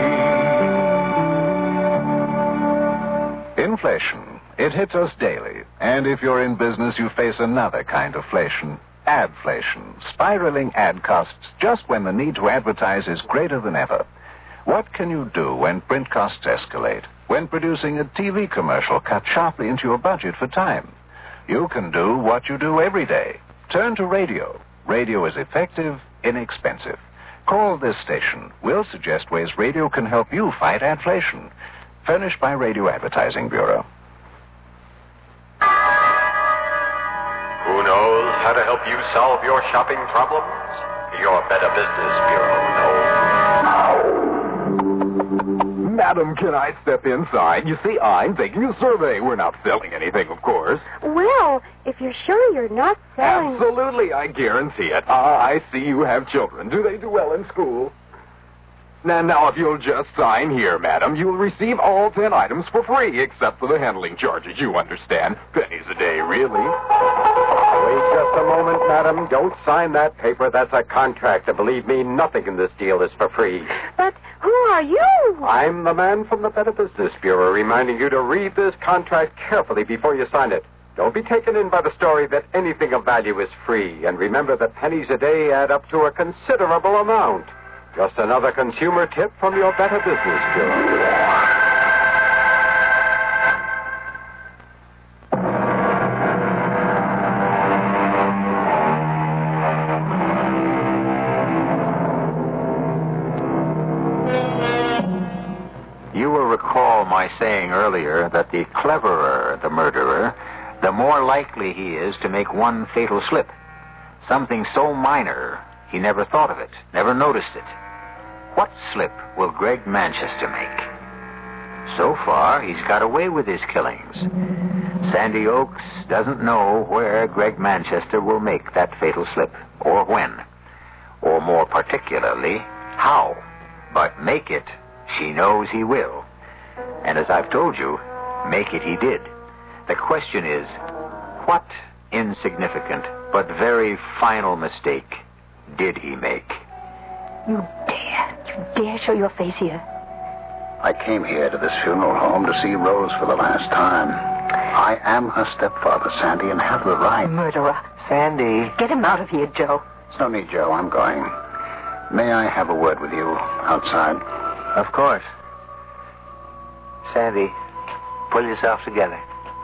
free. Inflation. It hits us daily, and if you're in business, you face another kind of inflation. Adflation, spiraling ad costs just when the need to advertise is greater than ever. What can you do when print costs escalate? When producing a T V commercial cut sharply into your budget for time? You can do what you do every day. Turn to radio. Radio is effective, inexpensive. Call this station. We'll suggest ways radio can help you fight adflation. Furnished by Radio Advertising Bureau. Who knows how to help you solve your shopping problems? Your Better Business Bureau knows. Madam, can I step inside? You see, I'm taking a survey. We're not selling anything, of course. Well, if you're sure you're not selling... Absolutely, I guarantee it. Ah, I see you have children. Do they do well in school? Now, now, if you'll just sign here, madam, you'll receive all ten items for free, except for the handling charges, you understand. Pennies a day, really. Wait just a moment, madam. Don't sign that paper. That's a contract. And believe me, nothing in this deal is for free. But who are you? I'm the man from the Better Business Bureau, reminding you to read this contract carefully before you sign it. Don't be taken in by the story that anything of value is free. And remember that pennies a day add up to a considerable amount. Just another consumer tip from your Better Business Bureau. You will recall my saying earlier that the cleverer the murderer, the more likely he is to make one fatal slip. Something so minor, he never thought of it, never noticed it. What slip will Greg Manchester make? So far, he's got away with his killings. Sandy Oaks doesn't know where Greg Manchester will make that fatal slip, or when, or more particularly, how. But make it, she knows he will. And as I've told you, make it he did. The question is, what insignificant but very final mistake did he make? You dare. You dare show your face here. I came here to this funeral home to see Rose for the last time. I am her stepfather, Sandy, and have the right. Murderer. Sandy. Get him out of here, Joe. There's no need, Joe. I'm going. May I have a word with you outside? Of course. Sandy, pull yourself together.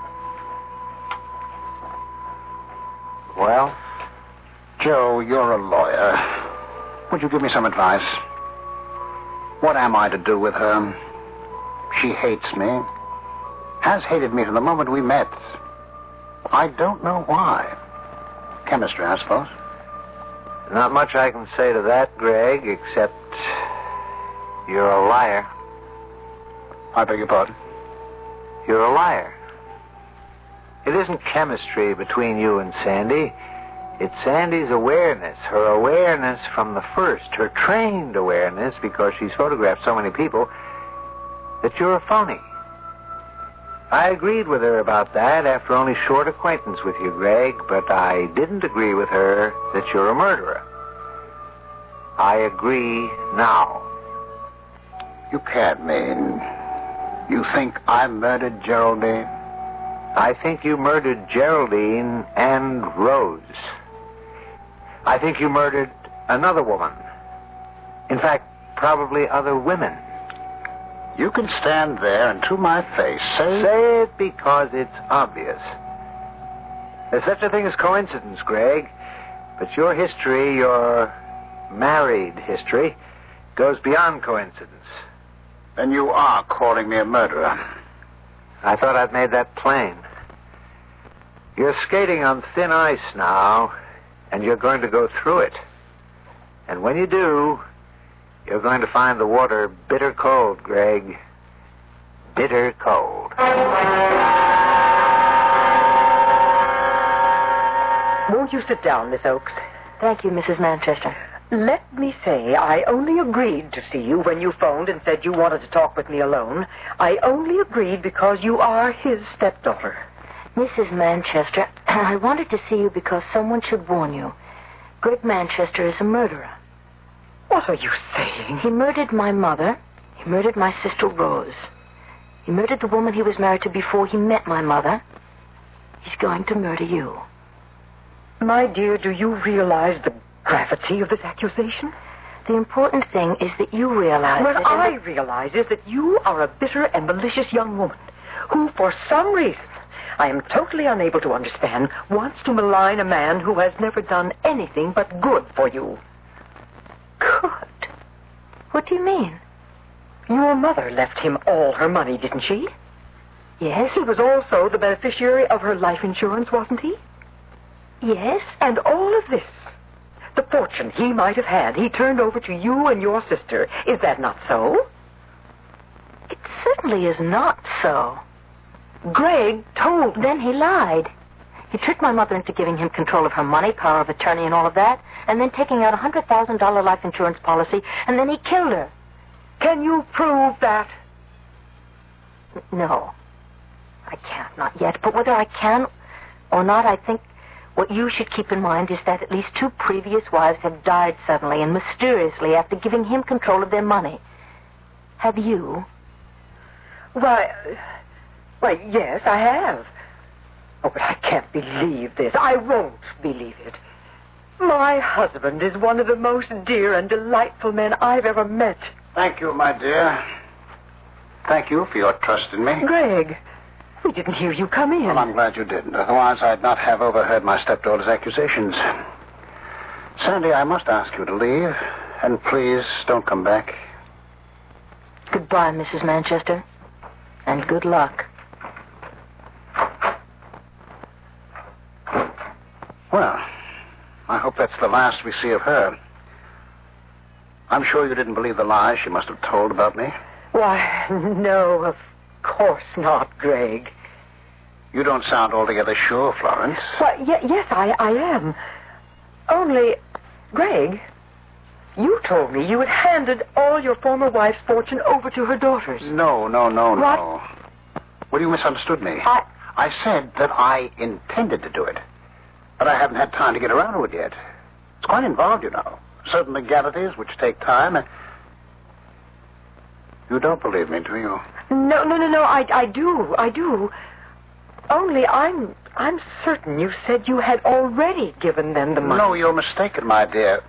Well? Joe, you're a lawyer. Would you give me some advice? What am I to do with her? She hates me. Has hated me from the moment we met. I don't know why. Chemistry, I suppose. Not much I can say to that, Greg, except you're a liar. I beg your pardon? You're a liar. It isn't chemistry between you and Sandy. It's Sandy's awareness, her awareness from the first, her trained awareness, because she's photographed so many people, that you're a phony. I agreed with her about that after only short acquaintance with you, Greg, but I didn't agree with her that you're a murderer. I agree now. You can't mean... You think I murdered Geraldine? I think you murdered Geraldine and Rose. I think you murdered another woman. In fact, probably other women. You can stand there and to my face say... Say it because it's obvious. There's such a thing as coincidence, Greg. But your history, your married history, goes beyond coincidence. Then you are calling me a murderer. I thought I'd made that plain. You're skating on thin ice now, and you're going to go through it. And when you do, you're going to find the water bitter cold, Greg. Bitter cold. Won't you sit down, Miss Oakes? Thank you, Missus Manchester. Let me say, I only agreed to see you when you phoned and said you wanted to talk with me alone. I only agreed because you are his stepdaughter. Missus Manchester, I wanted to see you because someone should warn you. Greg Manchester is a murderer. What are you saying? He murdered my mother. He murdered my sister Rose. He murdered the woman he was married to before he met my mother. He's going to murder you. My dear, do you realize the gravity of this accusation? The important thing is that you realize what that... What I realize is that you are a bitter and malicious young woman who, for some reason, I am totally unable to understand, wants to malign a man who has never done anything but good for you. Good? What do you mean? Your mother left him all her money, didn't she? Yes. He was also the beneficiary of her life insurance, wasn't he? Yes. And all of this, the fortune he might have had, he turned over to you and your sister. Is that not so? It certainly is not so. Greg told... Then he lied. He tricked my mother into giving him control of her money, power of attorney and all of that, and then taking out a one hundred thousand dollars life insurance policy, and then he killed her. Can you prove that? No. I can't, not yet. But whether I can or not, I think what you should keep in mind is that at least two previous wives have died suddenly and mysteriously after giving him control of their money. Have you? Why, why, yes, I have. Oh, but I can't believe this. I won't believe it. My husband is one of the most dear and delightful men I've ever met. Thank you, my dear. Thank you for your trust in me. Greg, we didn't hear you come in. Well, I'm glad you didn't. Otherwise, I'd not have overheard my stepdaughter's accusations. Sandy, I must ask you to leave. And please, don't come back. Goodbye, Missus Manchester. And good luck. Well, I hope that's the last we see of her. I'm sure you didn't believe the lies she must have told about me. Why, no, of course not, Greg. You don't sound altogether sure, Florence. Why, y- yes, I, I am. Only, Greg, you told me you had handed all your former wife's fortune over to her daughters. No, no, no, what? no. Well, you misunderstood me. I... I said that I intended to do it. But I haven't had time to get around to it yet. It's quite involved, you know. Certain legalities which take time. And... You don't believe me, do you? No, no, no, no. I, I do. I do. Only I'm, I'm certain you said you had already given them the money. No, you're mistaken, my dear.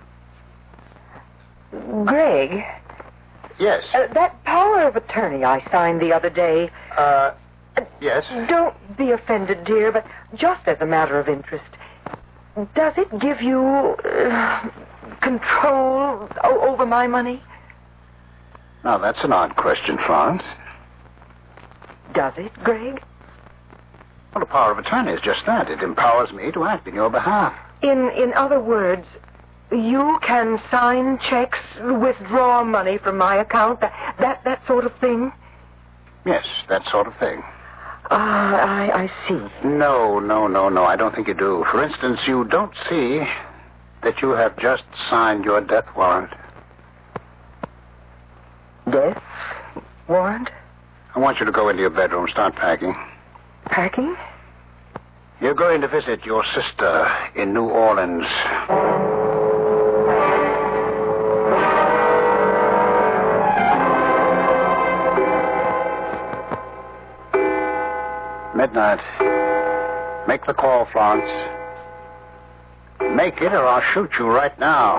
Greg. Yes. Uh, that power of attorney I signed the other day. Uh, yes. Don't be offended, dear, but just as a matter of interest, does it give you uh, control o- over my money? Now, that's an odd question, Florence. Does it, Greg? Well, the power of attorney is just that. It empowers me to act in your behalf. In in other words, you can sign checks, withdraw money from my account, that, that, that sort of thing? Yes, that sort of thing. Ah, I, I see. No, no, no, no. I don't think you do. For instance, you don't see that you have just signed your death warrant. Death warrant? I want you to go into your bedroom, start packing. Packing? You're going to visit your sister in New Orleans. Midnight. Make the call, Florence. Make it or I'll shoot you right now.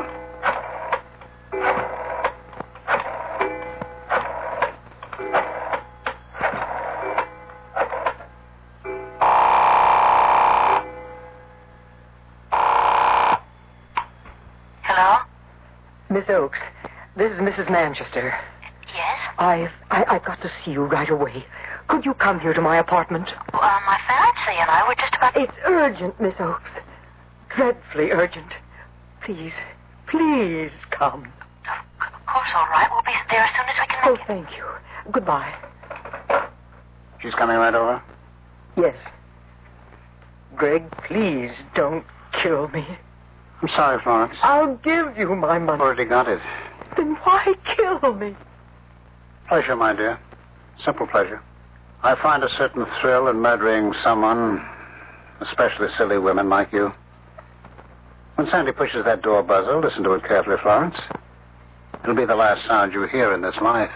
Hello? Miss Oakes, this is Missus Manchester. Yes? I've, I, I've got to see you right away. Could you come here to my apartment? Well, my fiancé and I were just about... It's urgent, Miss Oakes. Dreadfully urgent. Please, please come. Of course, all right. We'll be there as soon as we can Oh, make it. thank you. Goodbye. She's coming right over? Yes. Greg, please don't kill me. I'm sorry, Florence. I'll give you my money. Already got it. Then why kill me? Pleasure, my dear. Simple pleasure. I find a certain thrill in murdering someone, especially silly women like you. When Sandy pushes that door buzzer, listen to it carefully, Florence. It'll be the last sound you hear in this life.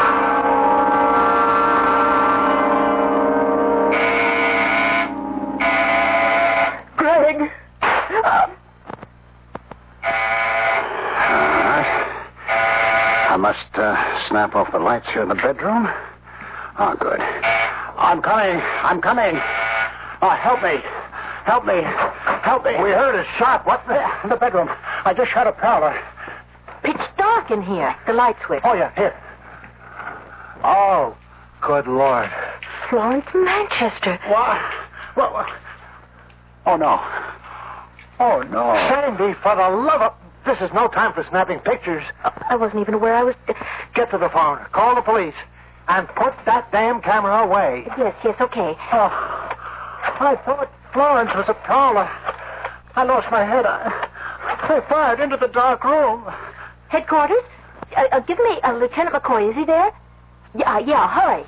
Greg! All right. I must uh, snap off the lights here in the bedroom. Oh, good. I'm coming. I'm coming. Oh, help me. Help me. Help me. We heard a shot. What's the... In the bedroom. I just shot a prowler. Pitch dark in here. The light switch. Oh, yeah, here. Oh, good Lord. Florence Manchester. What? What? what? Oh, no. Oh, no. Sandy, for the love of... This is no time for snapping pictures. I wasn't even aware I was... Get to the phone. Call the police. And put that damn camera away. Yes, yes, okay. Oh, I thought Florence was a prowler. I lost my head. I, I fired into the dark room. Headquarters? Uh, uh, give me uh, Lieutenant McCoy. Is he there? Yeah, yeah, hurry.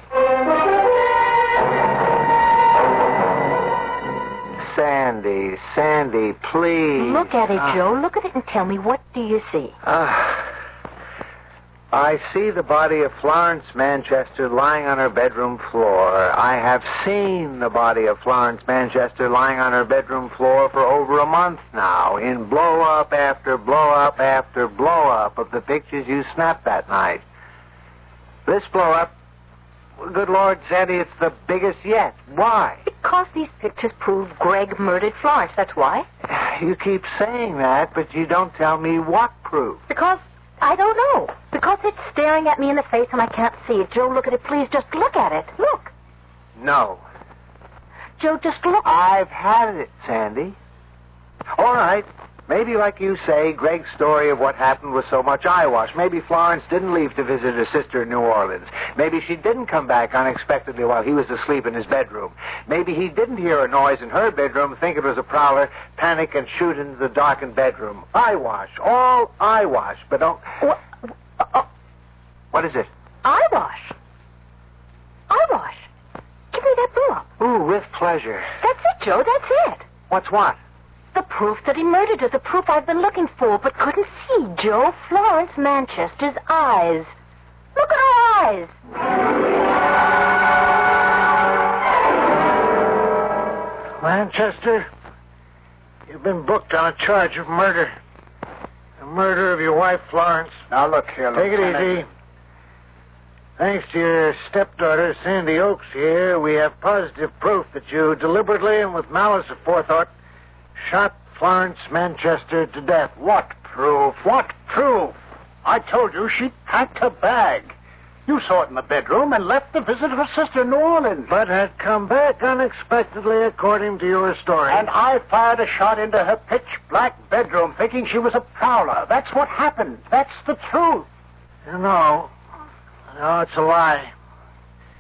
Sandy, Sandy, please. Look at it, uh, Joe. Look at it and tell me, what do you see? Uh, I see the body of Florence Manchester lying on her bedroom floor. I have seen the body of Florence Manchester lying on her bedroom floor for over a month now, in blow-up after blow-up after blow-up of the pictures you snapped that night. This blow-up, good Lord, Sandy, it's the biggest yet. Why? Because these pictures prove Greg murdered Florence, that's why. You keep saying that, but you don't tell me what proof. Because... I don't know. Because it's staring at me in the face and I can't see it. Joe, look at it, please. Just look at it. Look. No. Joe, just look. I've had it, Sandy. All right. Maybe, like you say, Greg's story of what happened was so much eyewash. Maybe Florence didn't leave to visit her sister in New Orleans. Maybe she didn't come back unexpectedly while he was asleep in his bedroom. Maybe he didn't hear a noise in her bedroom, think it was a prowler, panic, and shoot into the darkened bedroom. Eyewash. All eyewash. But don't... What? Uh, what is it? Eyewash. Eyewash. Give me that blow-up. Ooh, with pleasure. That's it, Joe. That's it. What's what? The proof that he murdered her, the proof I've been looking for, but couldn't see, Joe. Florence Manchester's eyes. Look at her eyes. Manchester, you've been booked on a charge of murder. The murder of your wife, Florence. Now, look here, Take it Lieutenant. easy. Thanks to your stepdaughter, Sandy Oakes, here, we have positive proof that you deliberately and with malice aforethought shot Florence Manchester to death. What proof? What proof? I told you she packed her bag. You saw it in the bedroom and left to visit her sister in New Orleans. But had come back unexpectedly, according to your story. And I fired a shot into her pitch-black bedroom, thinking she was a prowler. That's what happened. That's the truth. No. No, it's a lie.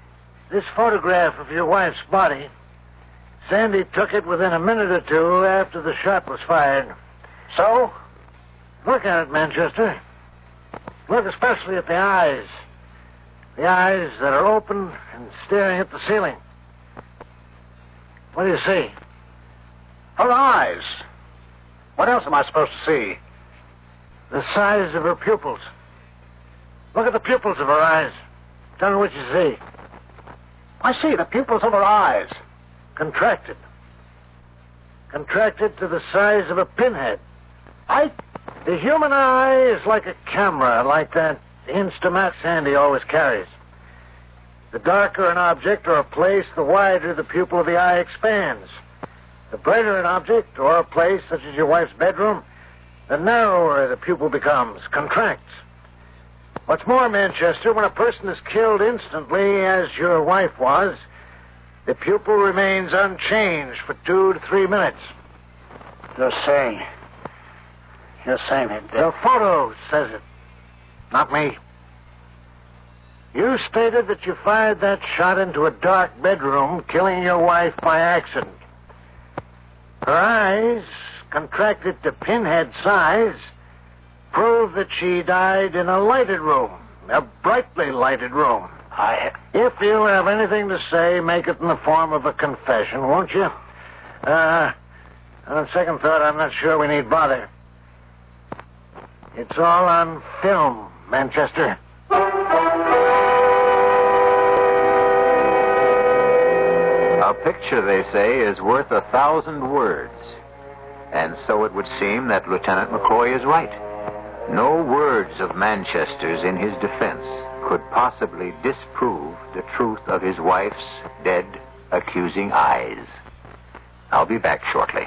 This photograph of your wife's body, Sandy took it within a minute or two after the shot was fired. So, look at it, Manchester. Look especially at the eyes. The eyes that are open and staring at the ceiling. What do you see? Her eyes. What else am I supposed to see? The size of her pupils. Look at the pupils of her eyes. Tell me what you see. I see the pupils of her eyes. Contracted. Contracted to the size of a pinhead. I... The human eye is like a camera, like that Instamat Sandy always carries. The darker an object or a place, the wider the pupil of the eye expands. The brighter an object or a place, such as your wife's bedroom, the narrower the pupil becomes, contracts. What's more, Manchester, when a person is killed instantly, as your wife was, the pupil remains unchanged for two to three minutes. You're saying... You're saying it... The photo says it, not me. You stated that you fired that shot into a dark bedroom, killing your wife by accident. Her eyes, contracted to pinhead size, prove that she died in a lighted room, a brightly lighted room. I... If you have anything to say, make it in the form of a confession, won't you? Uh, on second thought, I'm not sure we need bother. It's all on film, Manchester. A picture, they say, is worth a thousand words. And so it would seem that Lieutenant McCoy is right. No words of Manchester's in his defense could possibly disprove the truth of his wife's dead, accusing eyes. I'll be back shortly.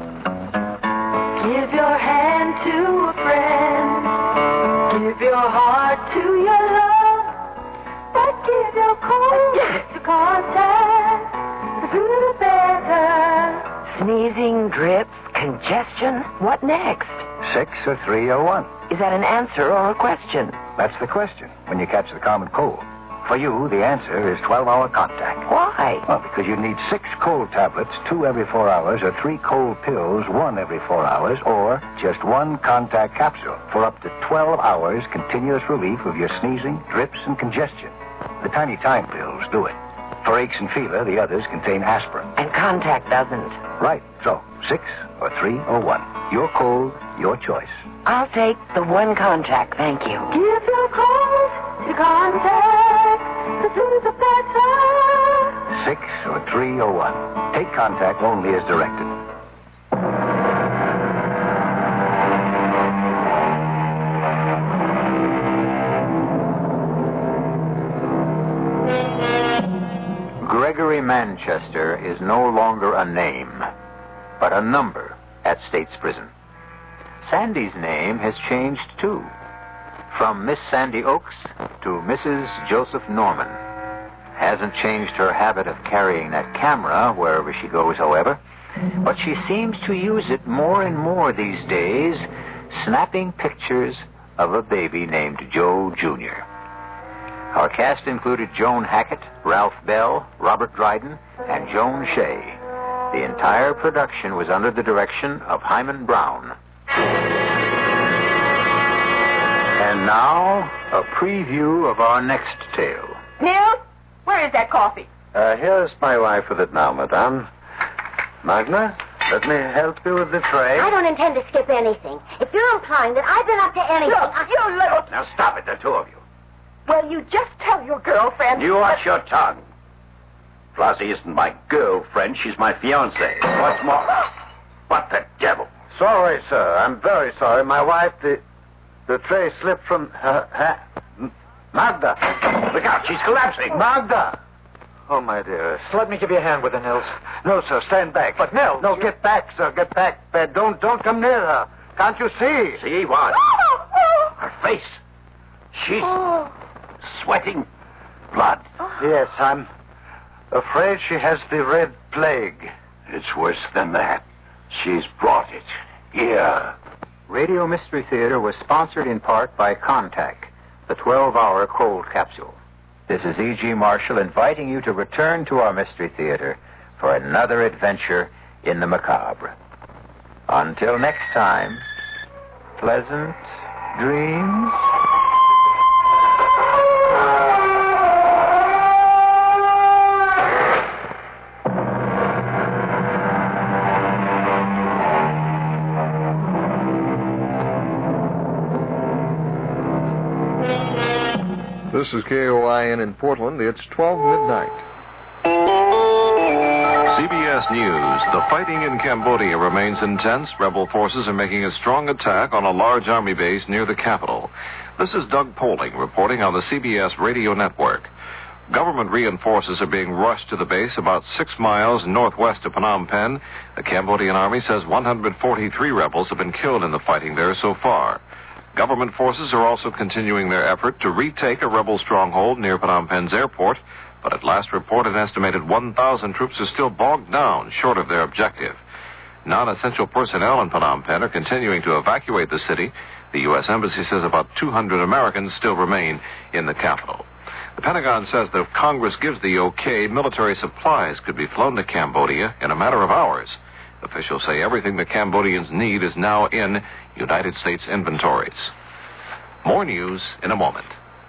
Give your hand to a friend. Give your heart to your love. But give your cold to contact. The sooner the better. Sneezing, drips, congestion. What next? Six or three or one. Is that an answer or a question? That's the question when you catch the common cold. For you, the answer is twelve-hour contact. Why? Well, because you need six cold tablets, two every four hours, or three cold pills, one every four hours, or just one contact capsule for up to twelve hours continuous relief of your sneezing, drips, and congestion. The tiny time pills do it. For aches and fever, the others contain aspirin. And contact doesn't. Right. So, six or three or one. Your cold, your choice. I'll take the one contact, thank you. Give your cold to contact. The sooner the better. Six or three or one. Take contact only as directed. Gregory Manchester is no longer a name, but a number at State's Prison. Sandy's name has changed, too. From Miss Sandy Oakes to Missus Joseph Norman. Hasn't changed her habit of carrying that camera wherever she goes, however. But she seems to use it more and more these days, snapping pictures of a baby named Joe Junior Our cast included Joan Hackett, Ralph Bell, Robert Dryden, and Joan Shea. The entire production was under the direction of Hyman Brown. And now, a preview of our next tale. Nils, where is that coffee? Uh, here's my wife with it now, madame. Magna, let me help you with the tray. I don't intend to skip anything. If you're implying that I've been up to anything... Look, I... you little... Now stop it, the two of you. Well, you just tell your girlfriend... You watch your tongue. Flossie isn't my girlfriend. She's my fiancée. What's more... What the devil? Sorry, sir. I'm very sorry. My wife, the... The tray slipped from her... her Magda! Look out, she's collapsing. Magda! Oh, my dearest. Let me give you a hand with her, Nils. No, sir, stand back. But, Nils... No, you... get back, sir. Get back. Bed. Don't, don't come near her. Can't you see? See what? Her face. She's sweating blood. Yes, I'm afraid she has the red plague. It's worse than that. She's brought it here. Radio Mystery Theater was sponsored in part by Contact, the twelve-hour cold capsule. This is E G. Marshall inviting you to return to our Mystery Theater for another adventure in the macabre. Until next time, pleasant dreams. This is K O I N in Portland. It's twelve midnight. C B S News. The fighting in Cambodia remains intense. Rebel forces are making a strong attack on a large army base near the capital. This is Doug Poling reporting on the C B S radio network. Government reinforcements are being rushed to the base about six miles northwest of Phnom Penh. The Cambodian army says one hundred forty-three rebels have been killed in the fighting there so far. Government forces are also continuing their effort to retake a rebel stronghold near Phnom Penh's airport, but at last report an estimated one thousand troops are still bogged down short of their objective. Non-essential personnel in Phnom Penh are continuing to evacuate the city. The U S Embassy says about two hundred Americans still remain in the capital. The Pentagon says that if Congress gives the okay, military supplies could be flown to Cambodia in a matter of hours. Officials say everything the Cambodians need is now in United States inventories. More news in a moment.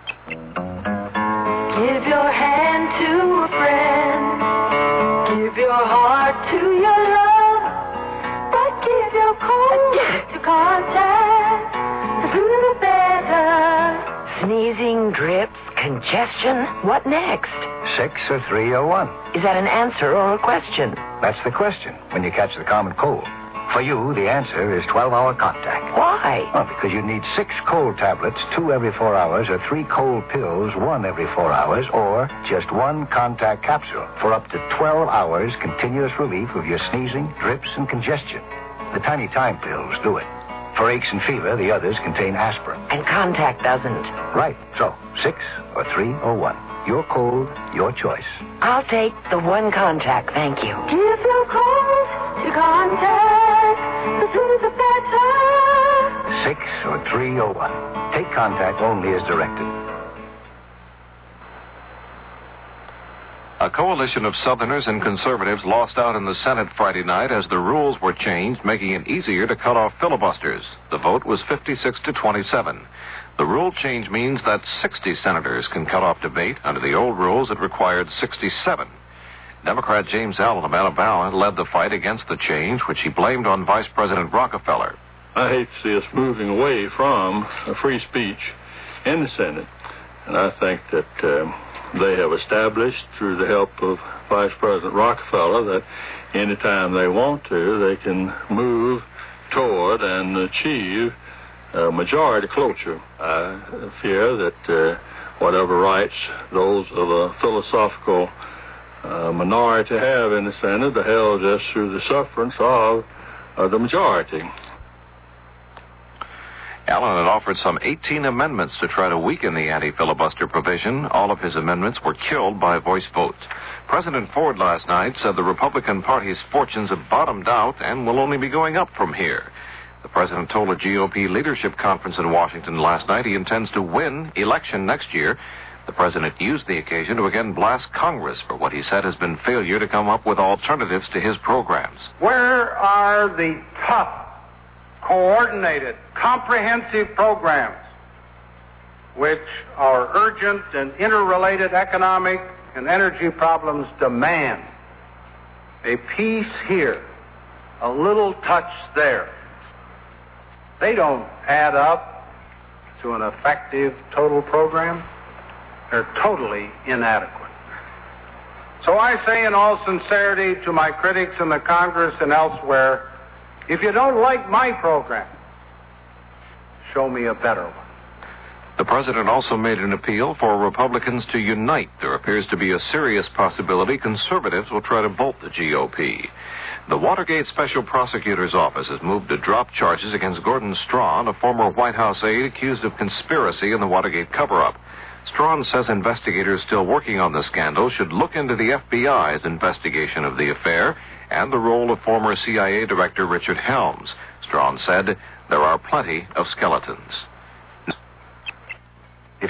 Give your hand to a friend. Give your heart to your love. But give your cold to contact. The sooner the better. Sneezing, drips, congestion. What next? Six or three or one. Is that an answer or a question? That's the question when you catch the common cold. For you, the answer is twelve-hour contact. Why? Well, because you need six cold tablets, two every four hours, or three cold pills, one every four hours, or just one contact capsule for up to twelve hours continuous relief of your sneezing, drips, and congestion. The tiny time pills do it. For aches and fever, the others contain aspirin. And contact doesn't. Right. So, six or three or one. Your cold, your choice. I'll take the one contact, thank you. Give your cold to contact. The sooner the better. Six or three or one. Take contact only as directed. A coalition of Southerners and conservatives lost out in the Senate Friday night as the rules were changed, making it easier to cut off filibusters. The vote was fifty-six to twenty-seven. The rule change means that sixty senators can cut off debate. Under the old rules, it required sixty-seven. Democrat James Allen of Alabama led the fight against the change, which he blamed on Vice President Rockefeller. I hate to see us moving away from free speech in the Senate. And I think that um, they have established, through the help of Vice President Rockefeller, that anytime they want to, they can move toward and achieve Uh, majority cloture. I fear that uh, whatever rights those of a philosophical uh, minority have in the Senate are held just through the sufferance of uh, the majority. Allen had offered some eighteen amendments to try to weaken the anti-filibuster provision. All of his amendments were killed by voice vote. President Ford last night said the Republican Party's fortunes have bottomed out and will only be going up from here. The president told a G O P leadership conference in Washington last night he intends to win election next year. The president used the occasion to again blast Congress for what he said has been failure to come up with alternatives to his programs. Where are the tough, coordinated, comprehensive programs which our urgent and interrelated economic and energy problems demand? A piece here, a little touch there. They don't add up to an effective total program. They're totally inadequate. So I say in all sincerity to my critics in the Congress and elsewhere, if you don't like my program, show me a better one. The president also made an appeal for Republicans to unite. There appears to be a serious possibility conservatives will try to bolt the G O P. The Watergate Special Prosecutor's Office has moved to drop charges against Gordon Strachan, a former White House aide accused of conspiracy in the Watergate cover-up. Strachan says investigators still working on the scandal should look into the F B I's investigation of the affair and the role of former C I A Director Richard Helms. Strachan said there are plenty of skeletons. If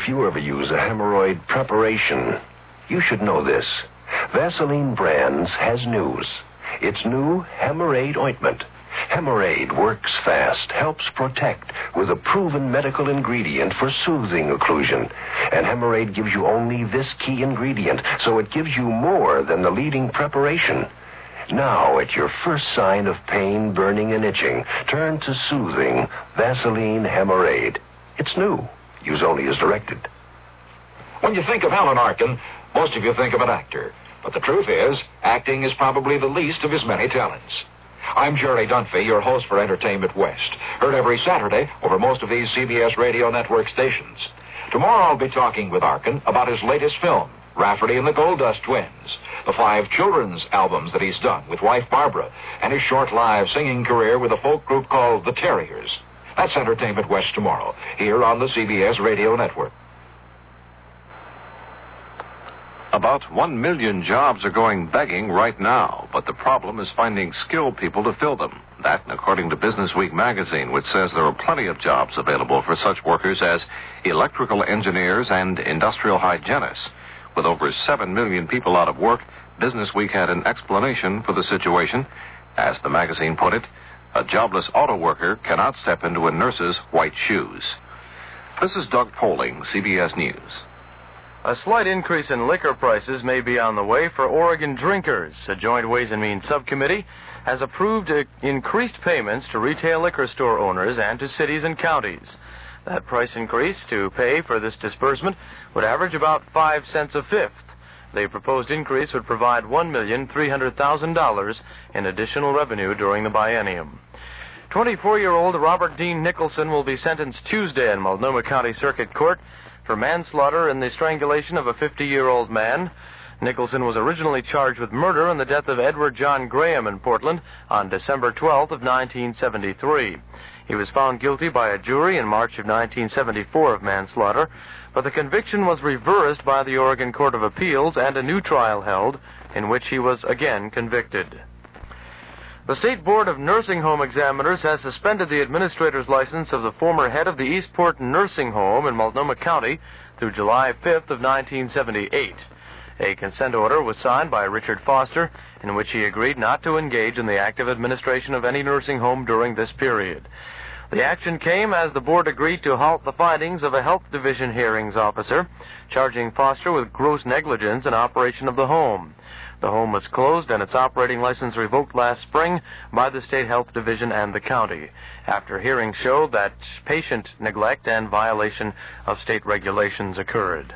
if you ever use a hemorrhoid preparation, you should know this. Vaseline Brands has news. It's new Hemorrhoid ointment. Hemorrhoid works fast, helps protect with a proven medical ingredient for soothing occlusion. And Hemorrhoid gives you only this key ingredient, so it gives you more than the leading preparation. Now, at your first sign of pain, burning, and itching, turn to soothing Vaseline Hemorrhoid. It's new. Use only as directed. When you think of Alan Arkin, most of you think of an actor. But the truth is, acting is probably the least of his many talents. I'm Jerry Dunphy, your host for Entertainment West, heard every Saturday over most of these C B S radio network stations. Tomorrow I'll be talking with Arkin about his latest film, Rafferty and the Goldust Twins, the five children's albums that he's done with wife Barbara, and his short live singing career with a folk group called the Terriers. That's Entertainment West tomorrow, here on the C B S radio network. About one million jobs are going begging right now, but the problem is finding skilled people to fill them. That, according to Business Week magazine, which says there are plenty of jobs available for such workers as electrical engineers and industrial hygienists. With over seven million people out of work, Business Week had an explanation for the situation. As the magazine put it, a jobless auto worker cannot step into a nurse's white shoes. This is Doug Poling, C B S News. A slight increase in liquor prices may be on the way for Oregon drinkers. A Joint Ways and Means subcommittee has approved uh, increased payments to retail liquor store owners and to cities and counties. That price increase to pay for this disbursement would average about five cents a fifth. The proposed increase would provide one million three hundred thousand dollars in additional revenue during the biennium. twenty-four-year-old Robert Dean Nicholson will be sentenced Tuesday in Multnomah County Circuit Court for manslaughter in the strangulation of a fifty-year-old man. Nicholson was originally charged with murder in the death of Edward John Graham in Portland on December twelfth of nineteen seventy-three. He was found guilty by a jury in March of nineteen seventy-four of manslaughter, but the conviction was reversed by the Oregon Court of Appeals and a new trial held in which he was again convicted. The State Board of Nursing Home Examiners has suspended the administrator's license of the former head of the Eastport Nursing Home in Multnomah County through July fifth of nineteen seventy-eight. A consent order was signed by Richard Foster in which he agreed not to engage in the active administration of any nursing home during this period. The action came as the board agreed to halt the findings of a Health Division hearings officer charging Foster with gross negligence in operation of the home. The home was closed and its operating license revoked last spring by the State Health Division and the county, after hearings showed that patient neglect and violation of state regulations occurred.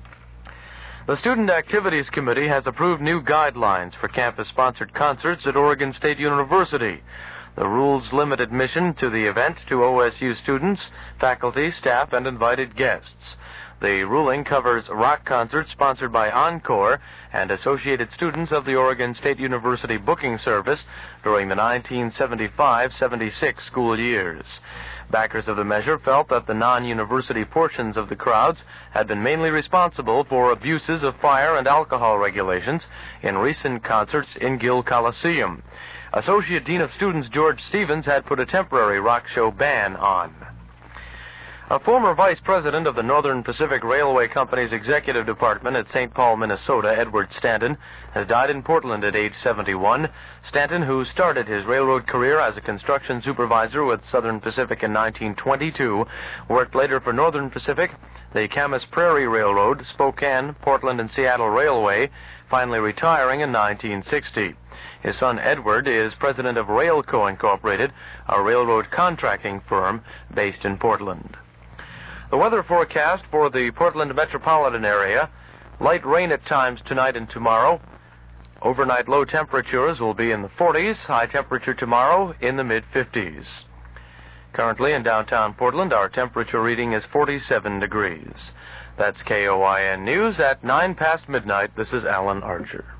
The Student Activities Committee has approved new guidelines for campus-sponsored concerts at Oregon State University. The rules limit admission to the event to O S U students, faculty, staff, and invited guests. The ruling covers rock concerts sponsored by Encore and associated students of the Oregon State University booking service during the nineteen seventy-five seventy-six school years. Backers of the measure felt that the non-university portions of the crowds had been mainly responsible for abuses of fire and alcohol regulations in recent concerts in Gill Coliseum. Associate Dean of Students George Stevens had put a temporary rock show ban on. A former vice president of the Northern Pacific Railway Company's executive department at Saint Paul, Minnesota, Edward Stanton, has died in Portland at age seventy-one. Stanton, who started his railroad career as a construction supervisor with Southern Pacific in nineteen twenty-two, worked later for Northern Pacific, the Camas Prairie Railroad, Spokane, Portland, and Seattle Railway, finally retiring in nineteen sixty. His son Edward is president of Railco Incorporated, a railroad contracting firm based in Portland. The weather forecast for the Portland metropolitan area: light rain at times tonight and tomorrow. Overnight low temperatures will be in the forties, high temperature tomorrow in the mid-fifties. Currently in downtown Portland, our temperature reading is forty-seven degrees. That's K O I N News at nine past midnight. This is Alan Archer.